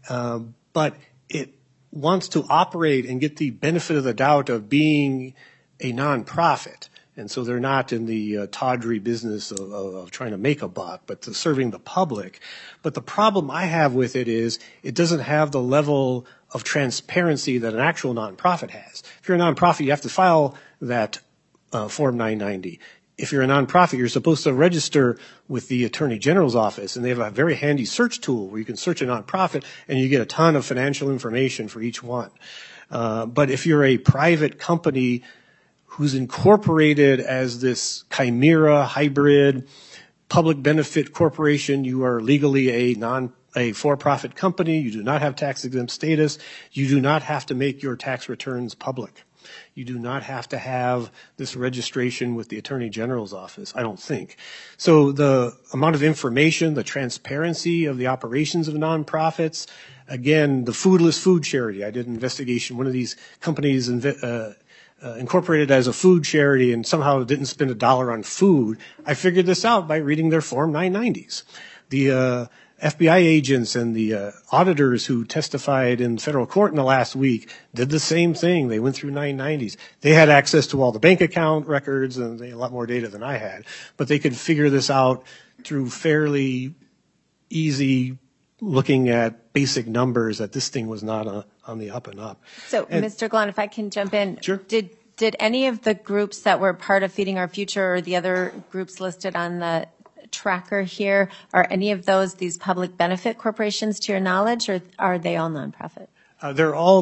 But it wants to operate and get the benefit of the doubt of being a nonprofit. And so they're not in the tawdry business of trying to make a buck, but serving the public. But the problem I have with it is it doesn't have the level of transparency that an actual nonprofit has. If you're a nonprofit, you have to file that Form 990. If you're a nonprofit, you're supposed to register with the Attorney General's office, and they have a very handy search tool where you can search a nonprofit and you get a ton of financial information for each one. But if you're a private company who's incorporated as this chimera hybrid public benefit corporation, you are legally a for-profit company. You do not have tax exempt status. You do not have to make your tax returns public. You do not have to have this registration with the Attorney General's office, I don't think. So the amount of information, the transparency of the operations of nonprofits, again, the Foodless Food Charity, I did an investigation. One of these companies incorporated as a food charity and somehow didn't spend $1 on food. I figured this out by reading their Form 990s. The FBI agents and the auditors who testified in federal court in the last week did the same thing. They went through 990s. They had access to all the bank account records and they had a lot more data than I had, but they could figure this out through fairly easy looking at basic numbers that this thing was not on the up and up. So, Mr. Glahn, if I can jump in. Sure. Did any of the groups that were part of Feeding Our Future or the other groups listed on the tracker here, are any of these public benefit corporations to your knowledge, or are they all nonprofit? They're all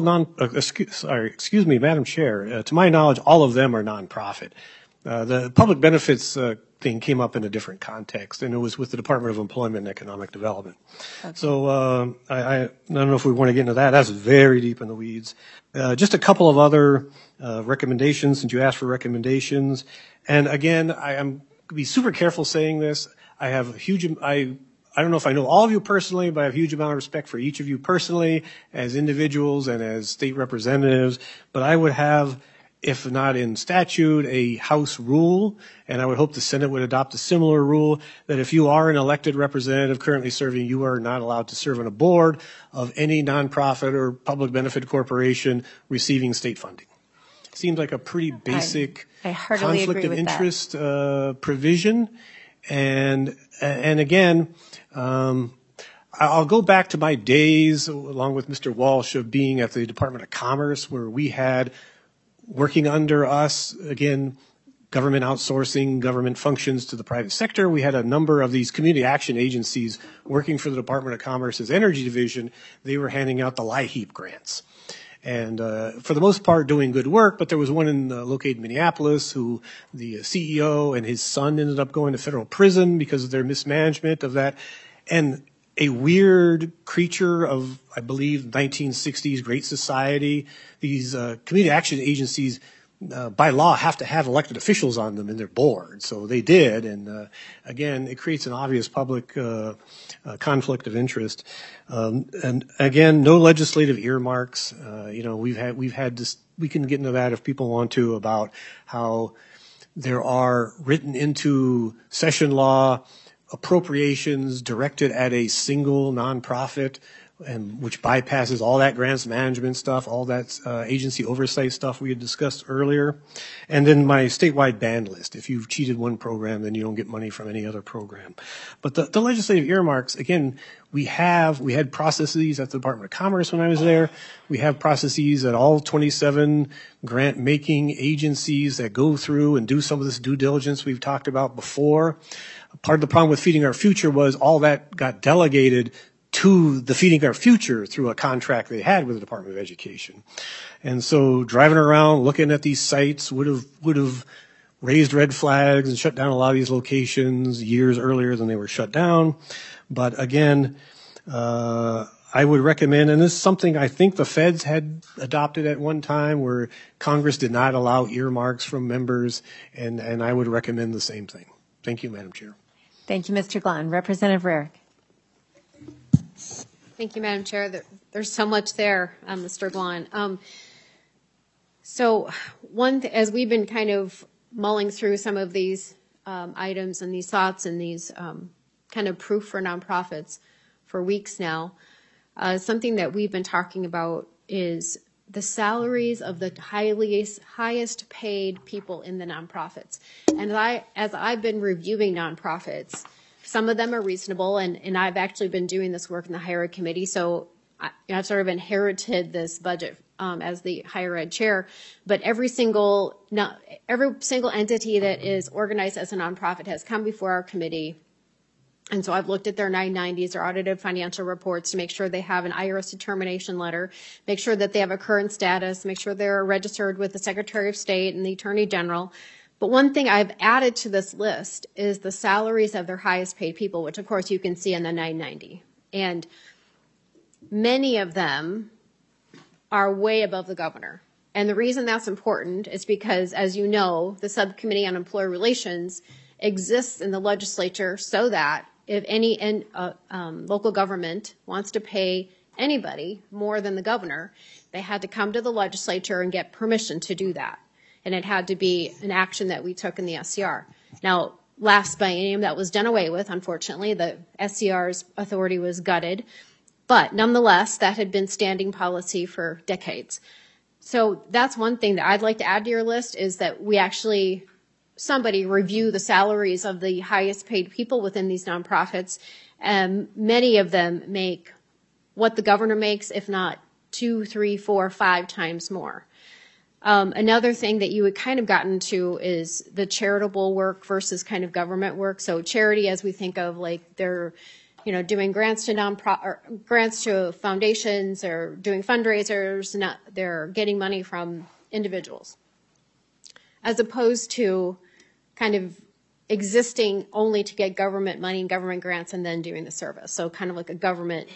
excuse me, Madam Chair. To my knowledge, all of them are nonprofit. The public benefits thing came up in a different context, and it was with the Department of Employment and Economic Development. Okay. So I don't know if we want to get into that. That's very deep in the weeds. Just a couple of other recommendations, since you asked for recommendations. And again, I'm going to be super careful saying this. I have a huge, I don't know if I know all of you personally, but I have a huge amount of respect for each of you personally as individuals and as state representatives. But I would have, if not in statute, a House rule, and I would hope the Senate would adopt a similar rule, that if you are an elected representative currently serving, you are not allowed to serve on a board of any nonprofit or public benefit corporation receiving state funding. Seems like a pretty basic I heartily conflict agree of with interest provision. And again, I'll go back to my days, along with Mr. Walsh, of being at the Department of Commerce, where we had working under us, again, government outsourcing, government functions to the private sector. We had a number of these community action agencies working for the Department of Commerce's Energy Division. They were handing out the LIHEAP grants. And for the most part, doing good work, but there was one located in Minneapolis who the CEO and his son ended up going to federal prison because of their mismanagement of that. And a weird creature of, I believe, 1960s Great Society, these community action agencies by law have to have elected officials on them in their board. So they did. And again, it creates an obvious public conflict of interest. And again, no legislative earmarks. We've had this, we can get into that if people want to, about how there are written into session law appropriations directed at a single nonprofit, and which bypasses all that grants management stuff, all that agency oversight stuff we had discussed earlier. And then my statewide band list. If you've cheated one program, then you don't get money from any other program. But the legislative earmarks, again, we had processes at the Department of Commerce when I was there. We have processes at all 27 grant-making agencies that go through and do some of this due diligence we've talked about before. Part of the problem with Feeding Our Future was all that got delegated to the Feeding Our Future through a contract they had with the Department of Education. And so driving around looking at these sites would have raised red flags and shut down a lot of these locations years earlier than they were shut down. But again, I would recommend, and this is something I think the feds had adopted at one time, where Congress did not allow earmarks from members, and I would recommend the same thing. Thank you, Madam Chair. Thank you, Mr. Glahn. Representative Rarick. Thank you, Madam Chair. There's so much there, Mr. Glahn. So as we've been kind of mulling through some of these items and these thoughts and these kind of proof for nonprofits for weeks now, something that we've been talking about is the salaries of the highest paid people in the nonprofits. And as I've been reviewing nonprofits, some of them are reasonable, and I've actually been doing this work in the Higher Ed Committee, so I've sort of inherited this budget as the Higher Ed Chair. But every single entity that is organized as a nonprofit has come before our committee. And so I've looked at their 990s, their audited financial reports, to make sure they have an IRS determination letter, make sure that they have a current status, make sure they're registered with the Secretary of State and the Attorney General. But one thing I've added to this list is the salaries of their highest paid people, which of course you can see in the 990. And many of them are way above the governor. And the reason that's important is because, as you know, the Subcommittee on Employer Relations exists in the legislature so that if any local government wants to pay anybody more than the governor, they had to come to the legislature and get permission to do that. And it had to be an action that we took in the SCR. Now, last biennium, that was done away with, unfortunately. The SCR's authority was gutted. But nonetheless, that had been standing policy for decades. So that's one thing that I'd like to add to your list, is that we actually, somebody review the salaries of the highest paid people within these nonprofits. Many of them make what the governor makes, if not 2, 3, 4, 5 times more. Another thing that you had kind of gotten to is the charitable work versus kind of government work. So charity, as we think of, like they're, doing grants to grants to foundations, or doing fundraisers, they're getting money from individuals, as opposed to kind of existing only to get government money and government grants and then doing the service. So kind of like a government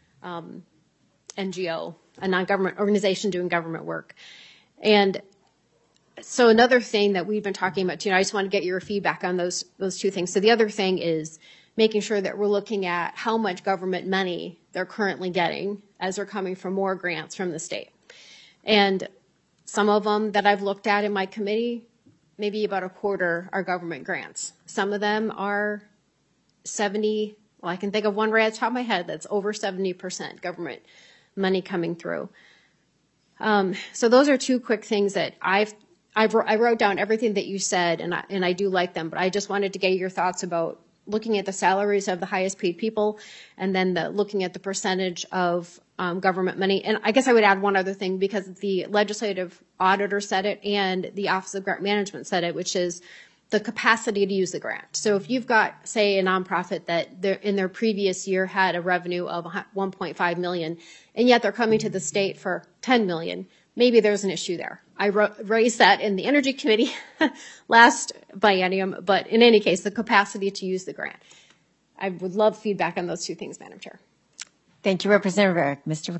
NGO, a non-government organization doing government work. And so another thing that we've been talking about too, and I just want to get your feedback on those two things. So the other thing is making sure that we're looking at how much government money they're currently getting as they're coming from more grants from the state. And some of them that I've looked at in my committee, maybe about a quarter are government grants. Some of them are 70, well, I can think of one right at the top of my head that's over 70% government money coming through. So those are two quick things that I wrote down everything that you said, and I do like them, but I just wanted to get your thoughts about looking at the salaries of the highest paid people, and then looking at the percentage of government money. And I guess I would add one other thing, because the legislative auditor said it and the Office of Grant Management said it, which is the capacity to use the grant. So if you've got, say, a nonprofit that in their previous year had a revenue of $1.5 million, and yet they're coming to the state for $10 million, maybe there's an issue there. I raised that in the Energy Committee last biennium, but in any case, the capacity to use the grant. I would love feedback on those two things, Madam Chair. Thank you, Representative Rarick. Mr. McGlone.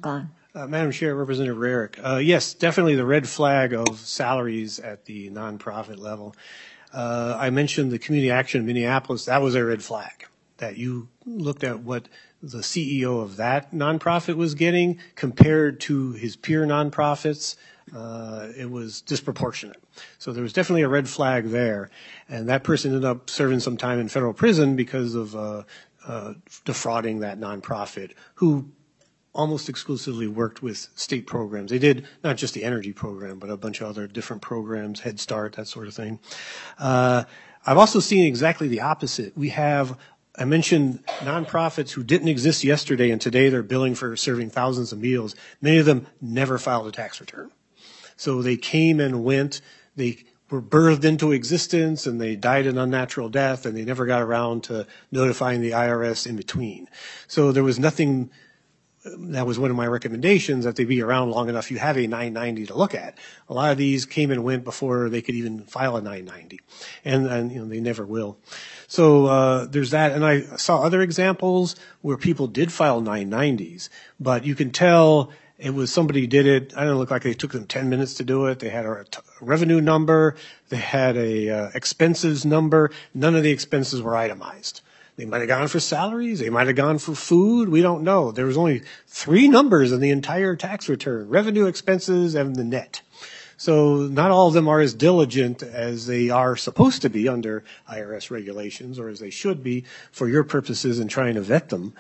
Madam Chair, Representative Rarick. Yes, definitely the red flag of salaries at the nonprofit level. I mentioned the Community Action in Minneapolis. That was a red flag, that you looked at what the CEO of that nonprofit was getting compared to his peer nonprofits. It was disproportionate. So there was definitely a red flag there. And that person ended up serving some time in federal prison because of defrauding that nonprofit, who almost exclusively worked with state programs. They did not just the energy program, but a bunch of other different programs, Head Start, that sort of thing. I've also seen exactly the opposite. I mentioned nonprofits who didn't exist yesterday, and today they're billing for serving thousands of meals. Many of them never filed a tax return. So they came and went. They were birthed into existence, and they died an unnatural death, and they never got around to notifying the IRS in between. So there was nothing. That was one of my recommendations, that they be around long enough. You have a 990 to look at. A lot of these came and went before they could even file a 990, and they never will. So there's that, and I saw other examples where people did file 990s, but you can tell it was somebody did it. I don't look like they took them 10 minutes to do it. They had a revenue number, they had a expenses number. None of the expenses were itemized. They might have gone for salaries. They might have gone for food. We don't know. There was only 3 numbers in the entire tax return: revenue, expenses, and the net. So not all of them are as diligent as they are supposed to be under IRS regulations, or as they should be for your purposes in trying to vet them.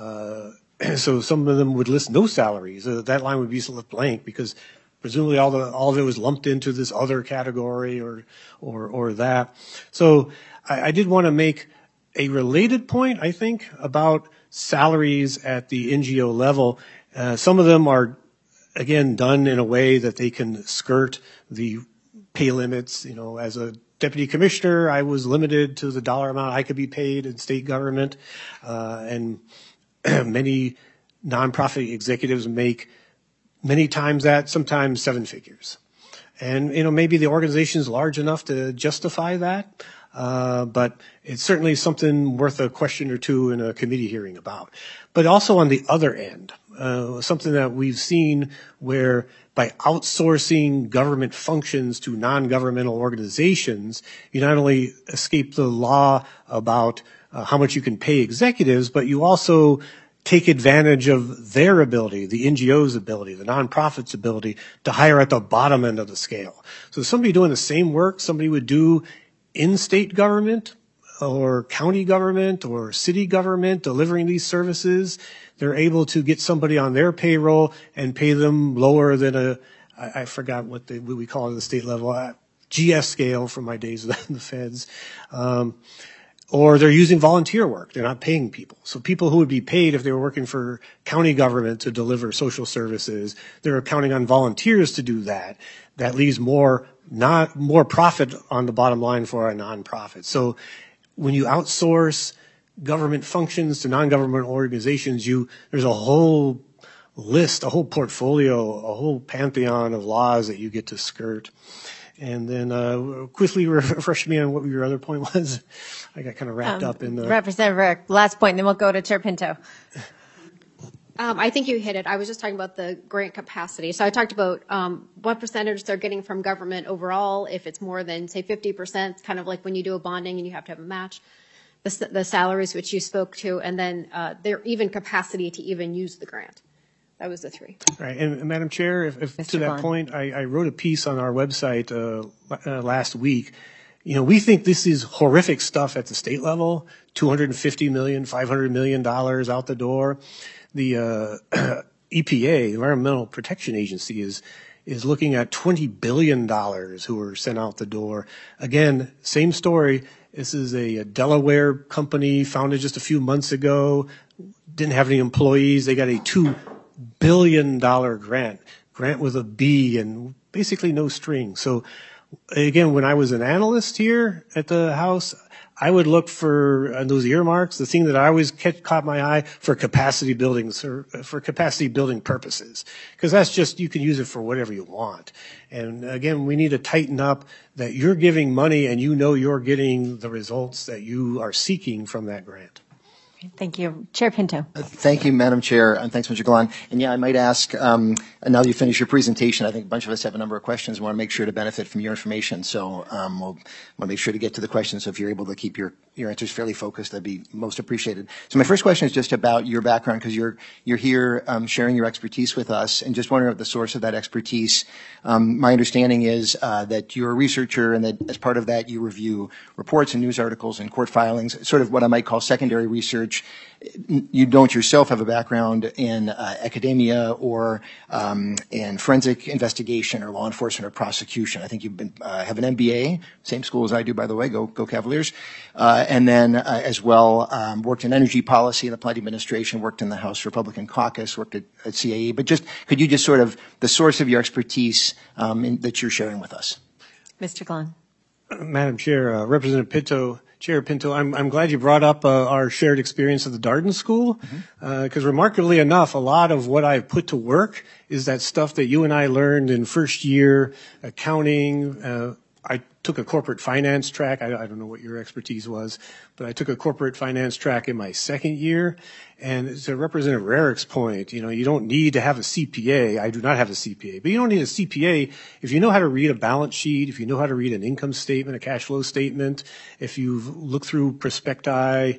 So some of them would list no salaries. That line would be left blank because presumably all of it was lumped into this other category or that. So I did want to make a related point, I think, about salaries at the NGO level. Some of them are, again, done in a way that they can skirt the pay limits. As a deputy commissioner, I was limited to the dollar amount I could be paid in state government. And many nonprofit executives make many times that, sometimes 7 figures. And, maybe the organization is large enough to justify that. But it's certainly something worth a question or two in a committee hearing about. But also on the other end, something that we've seen where by outsourcing government functions to non-governmental organizations, you not only escape the law about how much you can pay executives, but you also take advantage of their ability, the NGO's ability, the nonprofit's ability to hire at the bottom end of the scale. So somebody doing the same work somebody would do in state government or county government or city government delivering these services, they're able to get somebody on their payroll and pay them lower than I forgot what we call it at the state level, GS scale from my days in the feds. Or they're using volunteer work. They're not paying people. So people who would be paid if they were working for county government to deliver social services, they're counting on volunteers to do that. That leaves more profit on the bottom line for a nonprofit. So when you outsource government functions to non-government organizations, there's a whole list, a whole portfolio, a whole pantheon of laws that you get to skirt. And then quickly refresh me on what your other point was. I got kind of wrapped up in the... Representative Rick, last point, and then we'll go to Chair Pinto. I think you hit it. I was just talking about the grant capacity. So I talked about what percentage they're getting from government overall. If it's more than, say, 50%, it's kind of like when you do a bonding and you have to have a match. The salaries, which you spoke to, and then their even capacity to even use the grant. That was the 3. Right. And Madam Chair, if to that point, I wrote a piece on our website last week. We think this is horrific stuff at the state level, $250 million, $500 million out the door. The EPA, Environmental Protection Agency, is looking at $20 billion who are sent out the door. Again, same story. This is a Delaware company founded just a few months ago, didn't have any employees. They got a $2 billion grant with a B and basically no string. So again, when I was an analyst here at the House, I would look for those earmarks. The thing that I always caught my eye for capacity building purposes, because that's just, you can use it for whatever you want. And again, we need to tighten up that you're giving money and you're getting the results that you are seeking from that grant. Thank you. Chair Pinto. Thank you, Madam Chair, and thanks, Mr. Galan. And yeah, I might ask, now that you finish your presentation, I think a bunch of us have a number of questions. We want to make sure to benefit from your information. So we'll want to make sure to get to the questions. So if you're able to keep your answers fairly focused, that'd be most appreciated. So my first question is just about your background, because you're here sharing your expertise with us, and just wondering about the source of that expertise. My understanding is that you're a researcher, and that as part of that, you review reports and news articles and court filings, sort of what I might call secondary research. You don't yourself have a background in academia or in forensic investigation or law enforcement or prosecution. I think you've been have an MBA, same school as I do, by the way. Go Cavaliers. And then as well worked in energy policy and applied administration. Worked in the House Republican Caucus. Worked at CAE. But just could you just sort of the source of your expertise that you're sharing with us? Mr. Glan. Madam Chair, Representative Pinto. Chair Pinto, I'm glad you brought up our shared experience at the Darden School, because remarkably enough, a lot of what I've put to work is that stuff that you and I learned in first year, accounting. I took a corporate finance track. I don't know what your expertise was, but I took a corporate finance track in my second year. And to Representative Rarick's point, you don't need to have a CPA. I do not have a CPA, but you don't need a CPA if you know how to read a balance sheet, if you know how to read an income statement, a cash flow statement, if you've looked through prospecti,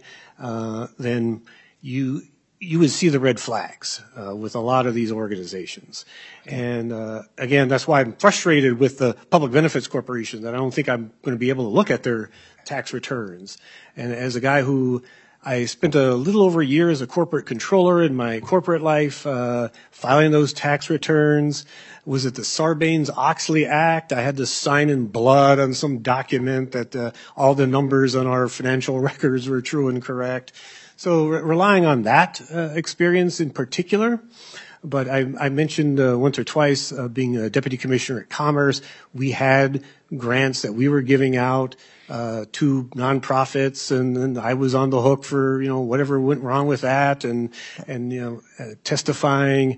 then you would see the red flags with a lot of these organizations. And again, that's why I'm frustrated with the Public Benefits Corporation, that I don't think I'm going to be able to look at their tax returns. And as a guy who I spent a little over a year as a corporate controller in my corporate life, filing those tax returns. Was it the Sarbanes-Oxley Act? I had to sign in blood on some document that all the numbers on our financial records were true and correct. So relying on that experience in particular, but I mentioned once or twice being a deputy commissioner at Commerce, we had grants that we were giving out to nonprofits, and I was on the hook for whatever went wrong with that, and testifying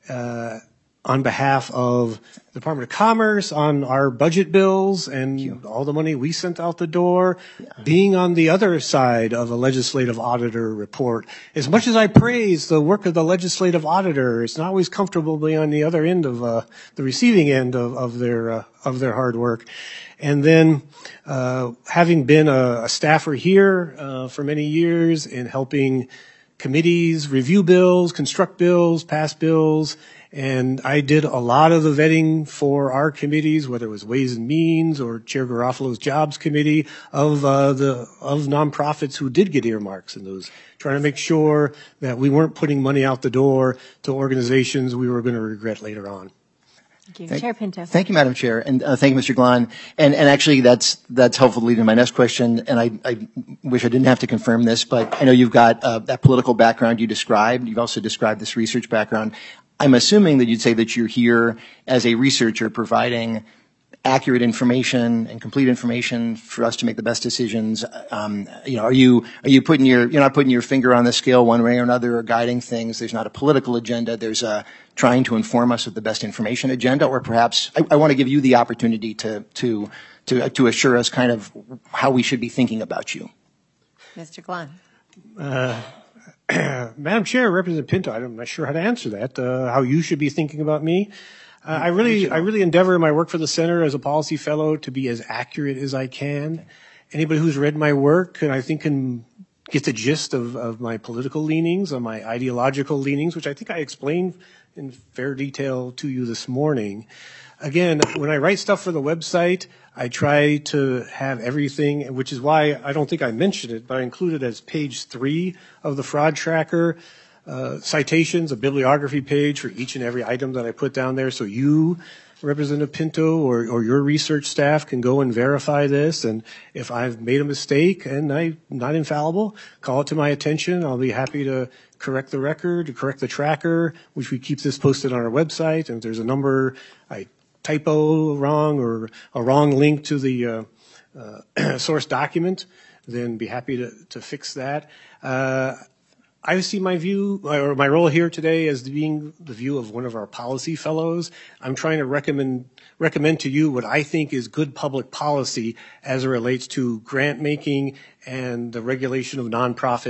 on behalf of the Department of Commerce on our budget bills and all the money we sent out the door, being on the other side of a legislative auditor report. As much as I praise the work of the legislative auditor, it's not always comfortable being on the other end of the receiving end of their hard work. And then having been a staffer here for many years and helping committees review bills, construct bills, pass bills, and I did a lot of the vetting for our committees, whether it was Ways and Means or Chair Garofalo's Jobs Committee, of nonprofits who did get earmarks in those, trying to make sure that we weren't putting money out the door to organizations we were going to regret later on. Thank you. Chair Pinto. Thank you, Madam Chair, and thank you, Mr. Glan. And actually, that's helpful to lead to my next question. And I wish I didn't have to confirm this, but I know you've got that political background you described. You've also described this research background. I'm assuming that you'd say that you're here as a researcher providing accurate information and complete information for us to make the best decisions. Are you putting you're not putting your finger on the scale one way or another or guiding things? There's not a political agenda. There's a trying to inform us of the best information agenda, or perhaps I want to give you the opportunity to assure us kind of how we should be thinking about you. Mr. Glan. Madam Chair, Representative Pinto, I'm not sure how to answer that, how you should be thinking about me. I really endeavor in my work for the Center as a policy fellow to be as accurate as I can. Anybody who's read my work, and I think can get the gist of my political leanings, or my ideological leanings, which I think I explained in fair detail to you this morning. Again, when I write stuff for the website, I try to have everything, which is why I don't think I mentioned it, but I included as page 3 of the fraud tracker, citations, a bibliography page for each and every item that I put down there. So you, Representative Pinto, or your research staff can go and verify this. And if I've made a mistake and I'm not infallible, call it to my attention. I'll be happy to correct the record, to correct the tracker, which we keep this posted on our website. And if there's a number I typo wrong or a wrong link to the source document, then be happy to fix that. I see my view, or my role here today, as being the view of one of our policy fellows. I'm trying to recommend to you what I think is good public policy as it relates to grant making and the regulation of nonprofits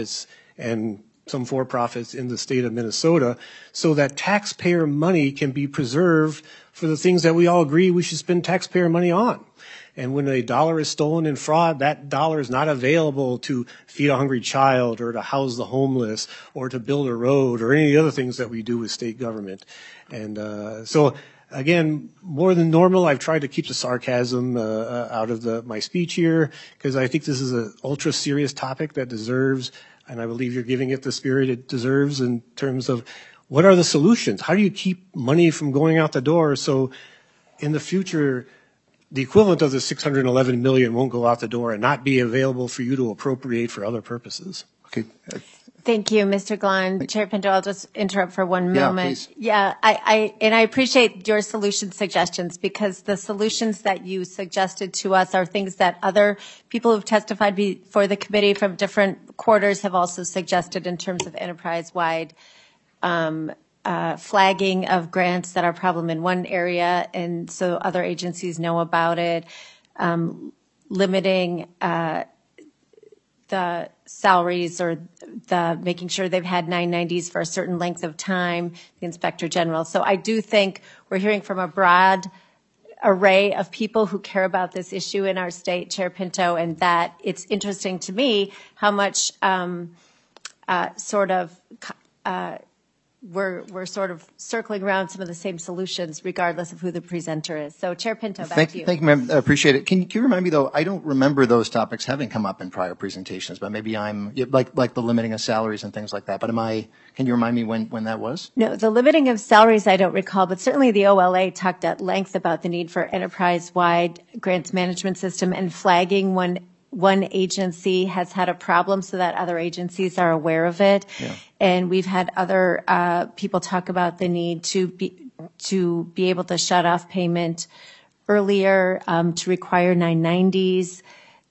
and some for-profits in the state of Minnesota, so that taxpayer money can be preserved for the things that we all agree we should spend taxpayer money on. And when a dollar is stolen in fraud, that dollar is not available to feed a hungry child or to house the homeless or to build a road or any of the other things that we do with state government. And so, again, more than normal, I've tried to keep the sarcasm out of my speech here, because I think this is an ultra-serious topic that deserves, and I believe you're giving it the spirit it deserves in terms of what are the solutions? How do you keep money from going out the door so in the future the equivalent of the $611 million won't go out the door and not be available for you to appropriate for other purposes? Okay. Thank you, Mr. Glahn. Chair Pinto, I'll just interrupt for one moment. Please. Yeah, I appreciate your solution suggestions, because the solutions that you suggested to us are things that other people who've testified before the committee from different quarters have also suggested in terms of enterprise-wide flagging of grants that are a problem in one area, and so other agencies know about it, limiting the salaries or the making sure they've had 990s for a certain length of time, the Inspector General. So I do think we're hearing from a broad array of people who care about this issue in our state, Chair Pinto, and that it's interesting to me how much we're sort of circling around some of the same solutions regardless of who the presenter is. So Chair Pinto, back to you. Thank you, ma'am. I appreciate it. Can you remind me, though, I don't remember those topics having come up in prior presentations, but maybe I'm, like the limiting of salaries and things like that, but can you remind me when that was? No, the limiting of salaries I don't recall, but certainly the OLA talked at length about the need for enterprise-wide grants management system and flagging when one agency has had a problem so that other agencies are aware of it. Yeah. And we've had other people talk about the need to be able to shut off payment earlier, to require 990s.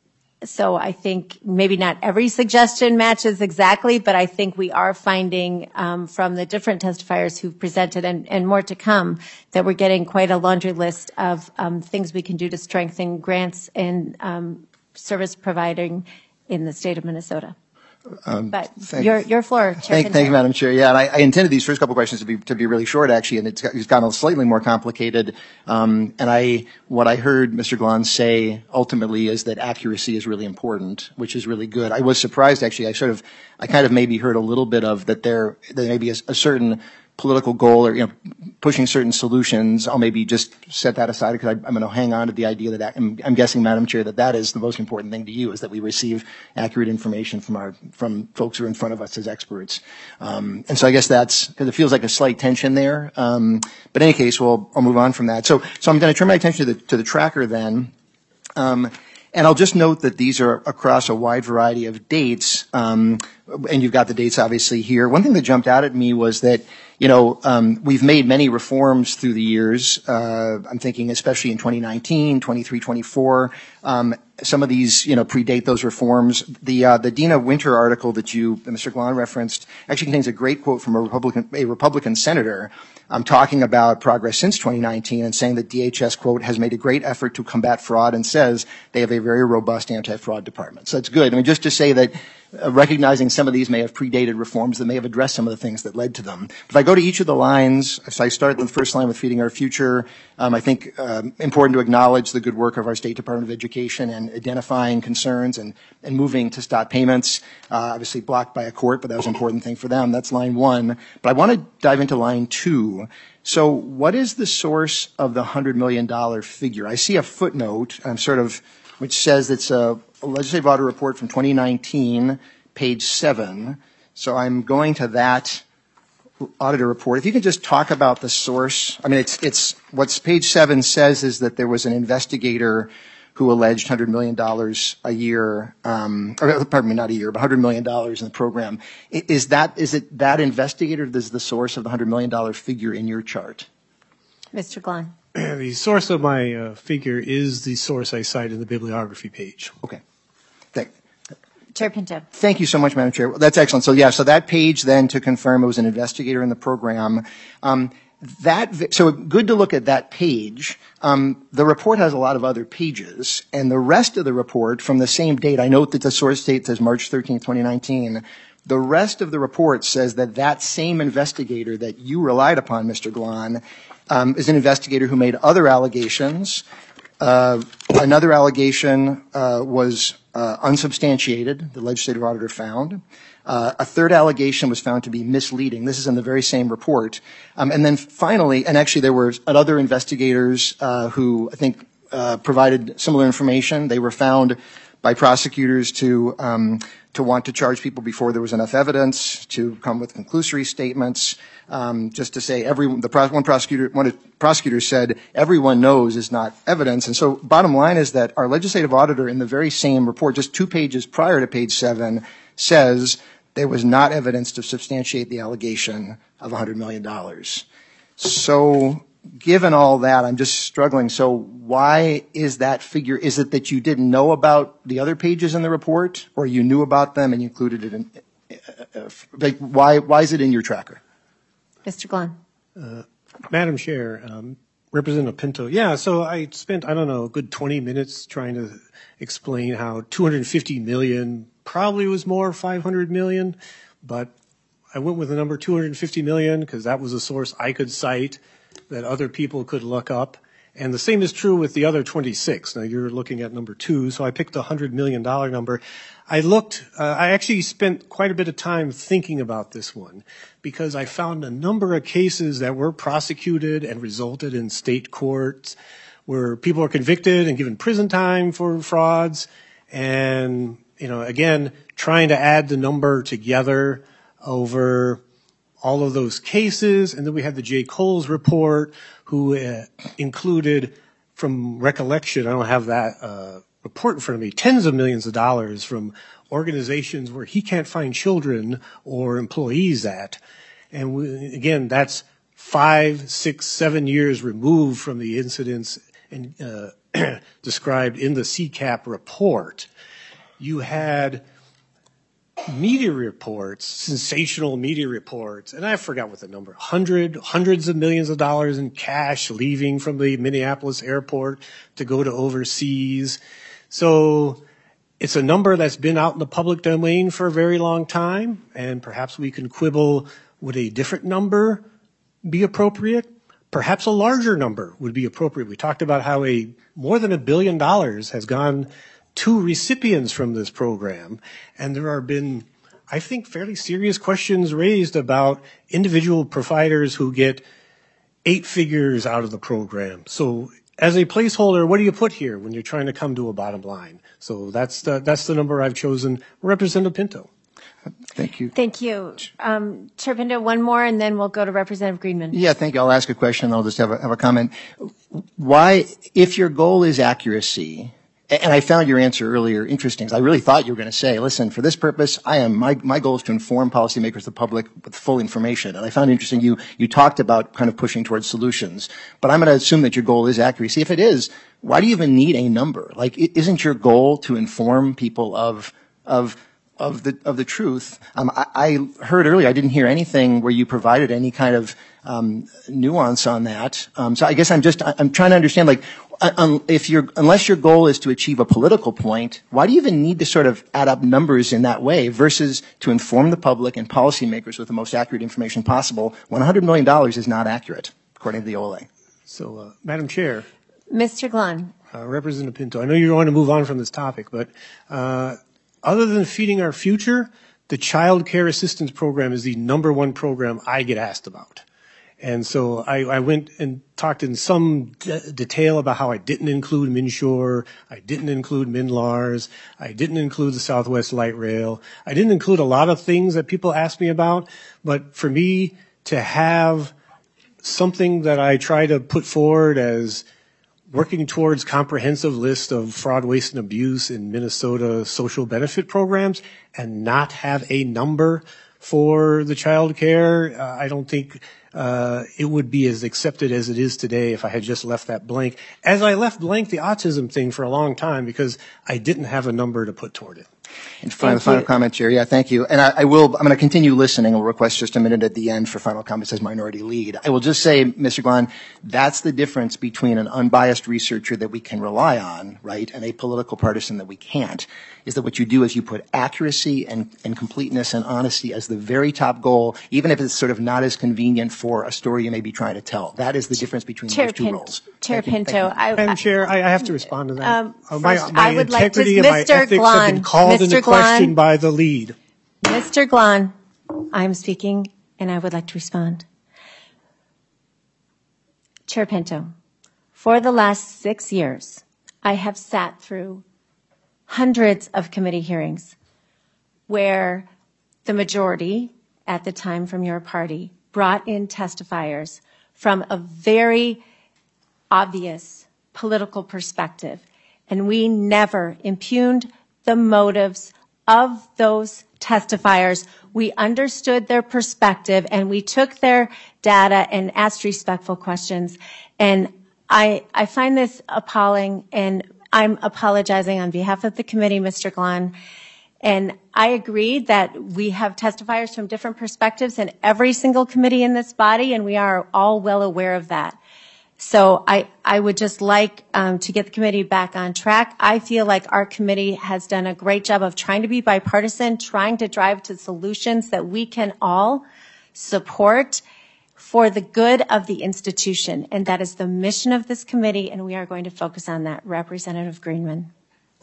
So I think maybe not every suggestion matches exactly, but I think we are finding from the different testifiers who've presented and more to come that we're getting quite a laundry list of things we can do to strengthen grants and service providing in the state of Minnesota. But your floor, Chair Pinto. Thank you, Madam Chair. Yeah, and I intended these first couple of questions to be really short, actually, and it's gotten slightly more complicated. And what I heard Mr. Glahn say ultimately is that accuracy is really important, which is really good. I was surprised, actually. I kind of maybe heard a little bit of that there may be a certain political goal or, pushing certain solutions. I'll maybe just set that aside because I'm going to hang on to the idea that I'm guessing, Madam Chair, that is the most important thing to you, is that we receive accurate information from folks who are in front of us as experts. And so I guess that's because it feels like a slight tension there. But in any case, I'll move on from that. So I'm going to turn my attention to the tracker then. And I'll just note that these are across a wide variety of dates, and you've got the dates obviously here. One thing that jumped out at me was that, we've made many reforms through the years. I'm thinking especially in 2019, 23, 24. Some of these, predate those reforms. The Dina Winter article that Mr. Glahn referenced actually contains a great quote from a Republican senator talking about progress since 2019 and saying that DHS, quote, has made a great effort to combat fraud and says they have a very robust anti-fraud department. So that's good. I mean, just to say that recognizing some of these may have predated reforms that may have addressed some of the things that led to them. If I go to each of the lines, if I start at the first line with Feeding Our Future, I think important to acknowledge the good work of our State Department of Education and identifying concerns and moving to stop payments, obviously blocked by a court, but that was an important thing for them. That's line 1. But I want to dive into line 2. So what is the source of the $100 million figure? I see a footnote, which says it's a legislative audit report from 2019, page 7. So I'm going to that auditor report. If you could just talk about the source. I mean, it's what page 7 says is that there was an investigator who alleged $100 million a year, pardon me, not a year, but $100 million in the program. Is it that investigator that is the source of the $100 million figure in your chart? Mr. Glahn. The source of my figure is the source I cite in the bibliography page. Okay. Chair Pinto. Thank you so much, Madam Chair. That's excellent. So that page then, to confirm it was an investigator in the program. So good to look at that page. The report has a lot of other pages, and the rest of the report from the same date, I note that the source date says March 13, 2019. The rest of the report says that that same investigator that you relied upon, Mr. Glahn, is an investigator who made other allegations. Another allegation was unsubstantiated, the legislative auditor found. A third allegation was found to be misleading. This is in the very same report. And then finally, and actually there were other investigators who I think provided similar information. They were found by prosecutors to want to charge people before there was enough evidence, to come with conclusory statements, just to say one prosecutor said everyone knows is not evidence. And so bottom line is that our legislative auditor in the very same report, just 2 pages prior to page 7, says there was not evidence to substantiate the allegation of $100 million. So given all that, I'm just struggling. So why is that figure? Is it that you didn't know about the other pages in the report, or you knew about them and you included it in? Why is it in your tracker? Mr. Glahn. Madam Chair, Representative Pinto. Yeah, so I spent, a good 20 minutes trying to explain how 250 million probably was more, 500 million, but I went with the number 250 million because that was a source I could cite that other people could look up. And the same is true with the other 26. Now you're looking at number 2, so I picked the $100 million number. I actually spent quite a bit of time thinking about this one because I found a number of cases that were prosecuted and resulted in state courts where people are convicted and given prison time for frauds. And, again, trying to add the number together over all of those cases. And then we had the J. Coles report, who included, from recollection, I don't have that report in front of me, tens of millions of dollars from organizations where he can't find children or employees at. And again, that's 5, 6, 7 years removed from the incidents described in the CCAP report. You had media reports, sensational media reports, and I forgot what the number, hundreds of millions of dollars in cash leaving from the Minneapolis airport to go to overseas. So it's a number that's been out in the public domain for a very long time, and perhaps we can quibble, would a different number be appropriate? Perhaps a larger number would be appropriate. We talked about how more than $1 billion has gone to recipients from this program, and there have been, I think, fairly serious questions raised about individual providers who get 8 figures out of the program. So as a placeholder, what do you put here when you're trying to come to a bottom line? So that's the number I've chosen. Representative Pinto. Thank you. Thank you. Chair Pinto, one more, and then we'll go to Representative Greenman. Yeah, thank you. I'll ask a question, and I'll just have a comment. Why, if your goal is accuracy, and I found your answer earlier interesting, because I really thought you were going to say, listen, for this purpose, my goal is to inform policymakers, the public, with full information. And I found it interesting you talked about kind of pushing towards solutions. But I'm going to assume that your goal is accuracy. If it is, why do you even need a number? Like, isn't your goal to inform people of the truth? I heard earlier, I didn't hear anything where you provided any kind of nuance on that. So I guess I'm trying to understand, like, unless your goal is to achieve a political point, why do you even need to sort of add up numbers in that way versus to inform the public and policymakers with the most accurate information possible when $100 million is not accurate, according to the OLA? So, Madam Chair. Mr. Glahn. Representative Pinto, I know you want to move on from this topic, but other than Feeding Our Future, the Child Care Assistance Program is the #1 program I get asked about. And so I went and talked in some detail about how I didn't include MNsure, I didn't include MNLARS, I didn't include the Southwest Light Rail. I didn't include a lot of things that people asked me about, but for me to have something that I try to put forward as working towards comprehensive list of fraud, waste, and abuse in Minnesota social benefit programs and not have a number for the child care, I don't think it would be as accepted as it is today if I had just left that blank. As I left blank the autism thing for a long time because I didn't have a number to put toward it. And final comment, Chair. Yeah, thank you. And I'm going to continue listening. I'll request just a minute at the end for final comments as minority lead. I will just say, Mr. Glahn, that's the difference between an unbiased researcher that we can rely on, right, and a political partisan that we can't, is that what you do is you put accuracy and completeness and honesty as the very top goal, even if it's sort of not as convenient for a story you may be trying to tell. That is the difference between those two roles. Chair Pinto, Madam Chair, I have to respond to that. First, my I would like to, integrity and my Mr. ethics have been Glahn, called into Mr. question Glahn, by the lead. Mr. Glahn, I'm speaking and I would like to respond. Chair Pinto, for the last 6 years, I have sat through hundreds of committee hearings where the majority, at the time from your party, brought in testifiers from a very obvious political perspective, and we never impugned the motives of those testifiers. We understood their perspective, and we took their data and asked respectful questions. And I find this appalling, and I'm apologizing on behalf of the committee, Mr. Glahn. And I agree that we have testifiers from different perspectives in every single committee in this body, and we are all well aware of that. So I would just like to get the committee back on track. I feel like our committee has done a great job of trying to be bipartisan, trying to drive to solutions that we can all support for the good of the institution. And that is the mission of this committee, and we are going to focus on that. Representative Greenman.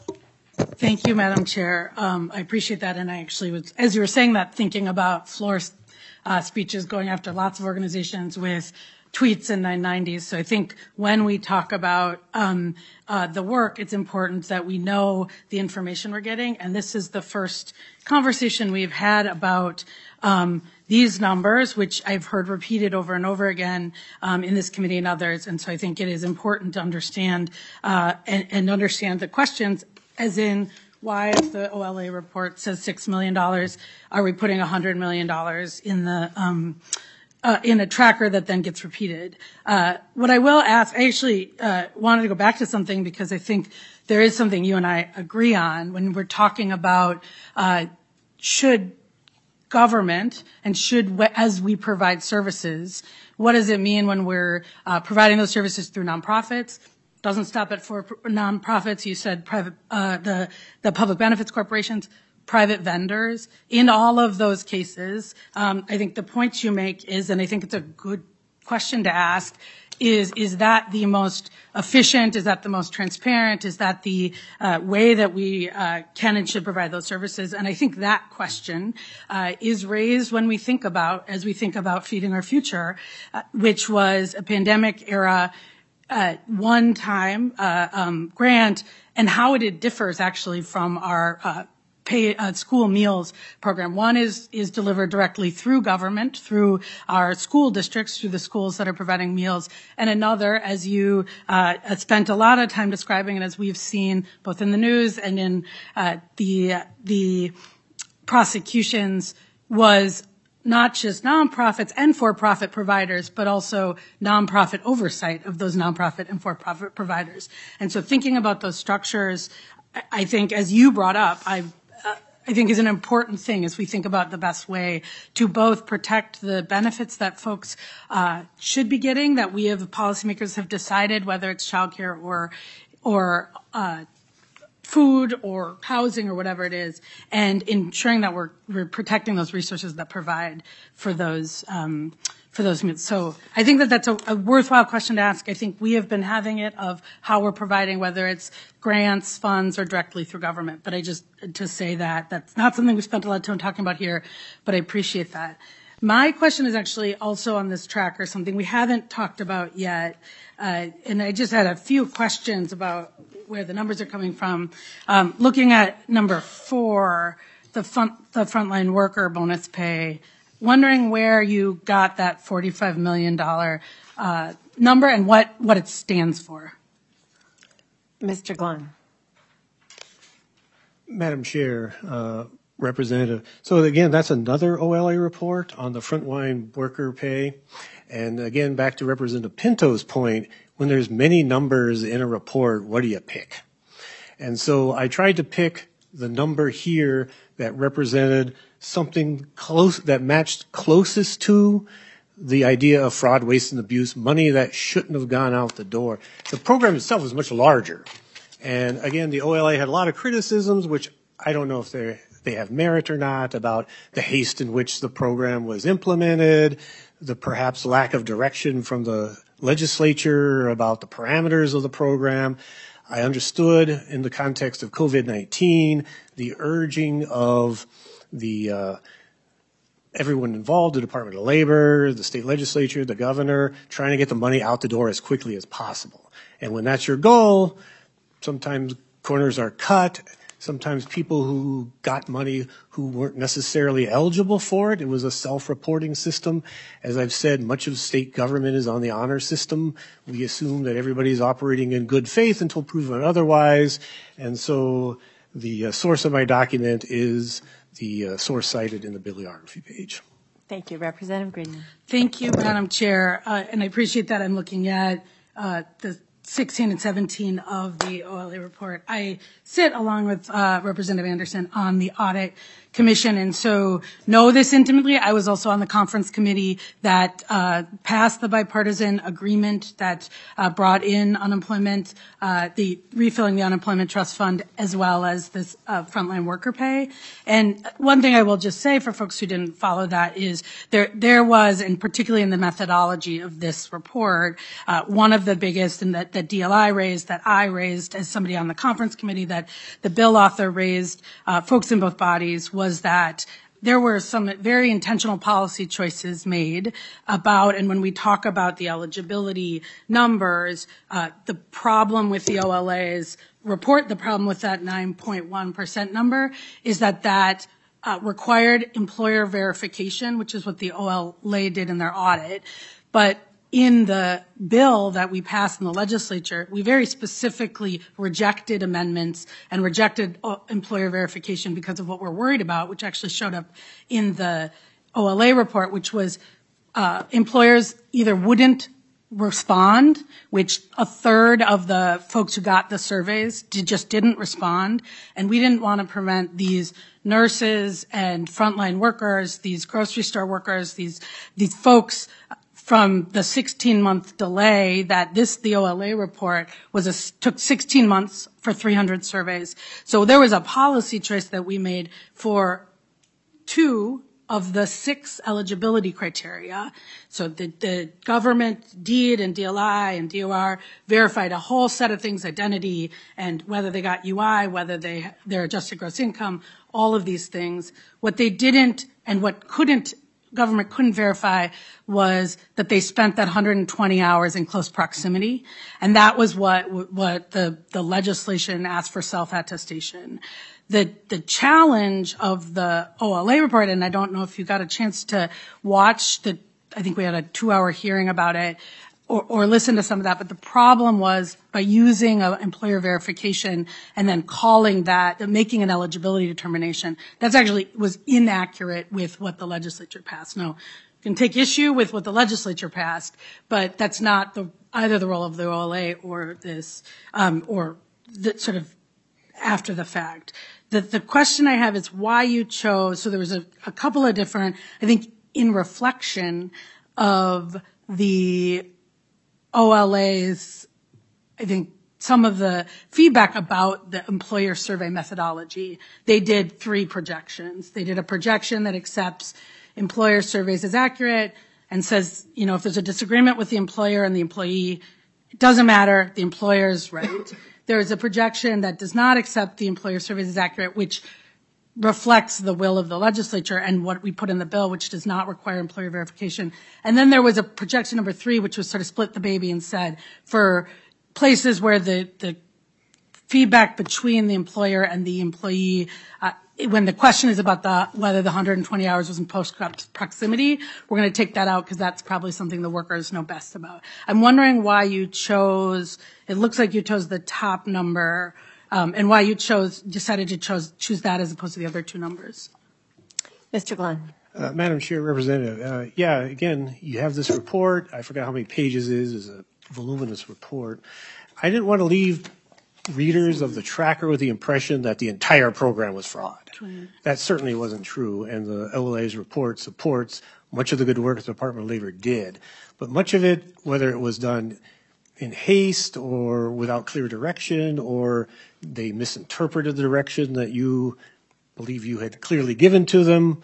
Thank you, Madam Chair. I appreciate that. And I actually was, as you were saying that, thinking about floor speeches going after lots of organizations with tweets in the 90s. So I think when we talk about the work, it's important that we know the information we're getting. And this is the first conversation we've had about these numbers, which I've heard repeated over and over again in this committee and others. And so I think it is important to understand and understand the questions, as in, why, if the OLA report says $6 million, are we putting $100 million in the in a tracker that then gets repeated? What I will ask, I actually wanted to go back to something because I think there is something you and I agree on when we're talking about should government and should, as we provide services, what does it mean when we're providing those services through nonprofits? Doesn't stop at for nonprofits. You said private, the public benefits corporations, private vendors. In all of those cases, I think the point you make is, and I think it's a good question to ask, is that the most efficient? Is that the most transparent? Is that the way that we can and should provide those services? And I think that question is raised when we think about, as we think about feeding our future, which was a pandemic era one-time grant, and how it differs actually from our school meals program. One is delivered directly through government, through our school districts, through the schools that are providing meals, and another, as you spent a lot of time describing, and as we've seen both in the news and in the prosecutions, was not just nonprofits and for-profit providers, but also nonprofit oversight of those nonprofit and for-profit providers. And so thinking about those structures, I think, as you brought up, I think is an important thing as we think about the best way to both protect the benefits that folks should be getting, that we as policymakers have decided, whether it's childcare or food or housing or whatever it is, and ensuring that we're protecting those resources that provide for those meals. So I think that that's a worthwhile question to ask. I think we have been having it of how we're providing, whether it's grants, funds, or directly through government. But I just to say that that's not something we spent a lot of time talking about here, but I appreciate that. My question is actually also on this tracker, something we haven't talked about yet. And I just had a few questions about where the numbers are coming from. Looking at number 4, the frontline worker bonus pay, wondering where you got that $45 million number and what it stands for. Mr. Glahn. Madam Chair, Representative, so again, that's another OLA report on the frontline worker pay. And again, back to Representative Pinto's point, when there's many numbers in a report, what do you pick? And so I tried to pick the number here that represented something close, that matched closest to the idea of fraud, waste, and abuse, money that shouldn't have gone out the door. The program itself was much larger. And again, the OLA had a lot of criticisms, which I don't know if they have merit or not, about the haste in which the program was implemented, the perhaps lack of direction from the legislature about the parameters of the program. I understood in the context of COVID-19, the urging of the everyone involved, the Department of Labor, the state legislature, the governor, trying to get the money out the door as quickly as possible. And when that's your goal, sometimes corners are cut. Sometimes people who got money who weren't necessarily eligible for it. It was a self-reporting system. As I've said, much of state government is on the honor system. We assume that everybody's operating in good faith until proven otherwise. And so the source of my document is the source cited in the bibliography page. Thank you. Representative Greenman. Thank you, Madam Chair. And I appreciate that. I'm looking at the 16 and 17 of the OLA report. I sit along with Representative Anderson on the Audit Commission, and so know this intimately. I was also on the conference committee that passed the bipartisan agreement that brought in unemployment, the refilling the unemployment trust fund, as well as this frontline worker pay. And one thing I will just say for folks who didn't follow that is there was, and particularly in the methodology of this report, one of the biggest, and that DLI raised, that I raised as somebody on the conference committee, that the bill author raised, folks in both bodies, was that there were some very intentional policy choices made about, and when we talk about the eligibility numbers, the problem with the OLA's report, the problem with that 9.1% number is that required employer verification, which is what the OLA did in their audit. But in the bill that we passed in the legislature, we very specifically rejected amendments and rejected employer verification because of what we're worried about, which actually showed up in the OLA report, which was employers either wouldn't respond, which a third of the folks who got the surveys just didn't respond. And we didn't want to prevent these nurses and frontline workers, these grocery store workers, these folks from the 16-month delay that the OLA report took 16 months for 300 surveys. So there was a policy choice that we made for 2 of the 6 eligibility criteria. So the government, DEED and DLI and DOR verified a whole set of things, identity and whether they got UI, whether their adjusted gross income, all of these things. What they didn't and what government couldn't verify was that they spent that 120 hours in close proximity. And that was what the legislation asked for self-attestation. The challenge of the OLA report, and I don't know if you got a chance to watch I think we had a 2-hour hearing about it, or listen to some of that, but the problem was by using employer verification and then calling that, making an eligibility determination, that's actually was inaccurate with what the legislature passed. Now, you can take issue with what the legislature passed, but that's not either the role of the OLA or this, or the sort of after the fact. The question I have is why you chose, so there was a couple of different, I think in reflection of the OLA's, I think some of the feedback about the employer survey methodology, they did 3 projections. They did a projection that accepts employer surveys as accurate and says, if there's a disagreement with the employer and the employee, it doesn't matter, the employer's right. There is a projection that does not accept the employer surveys as accurate, which reflects the will of the legislature and what we put in the bill, which does not require employer verification. And then there was a projection number 3, which was sort of split the baby and said for places where the feedback between the employer and the employee, when the question is about whether the 120 hours was in close proximity, we're going to take that out because that's probably something the workers know best about. I'm wondering why you chose, it looks like you chose the top number, and why you decided to choose that as opposed to the other 2 numbers. Mr. Glenn. Madam Chair, Representative, again, you have this report. I forgot how many pages it is. It's a voluminous report. I didn't want to leave readers of the tracker with the impression that the entire program was fraud. That certainly wasn't true, and the LLA's report supports much of the good work the Department of Labor did. But much of it, whether it was done in haste or without clear direction, or they misinterpreted the direction that you believe you had clearly given to them,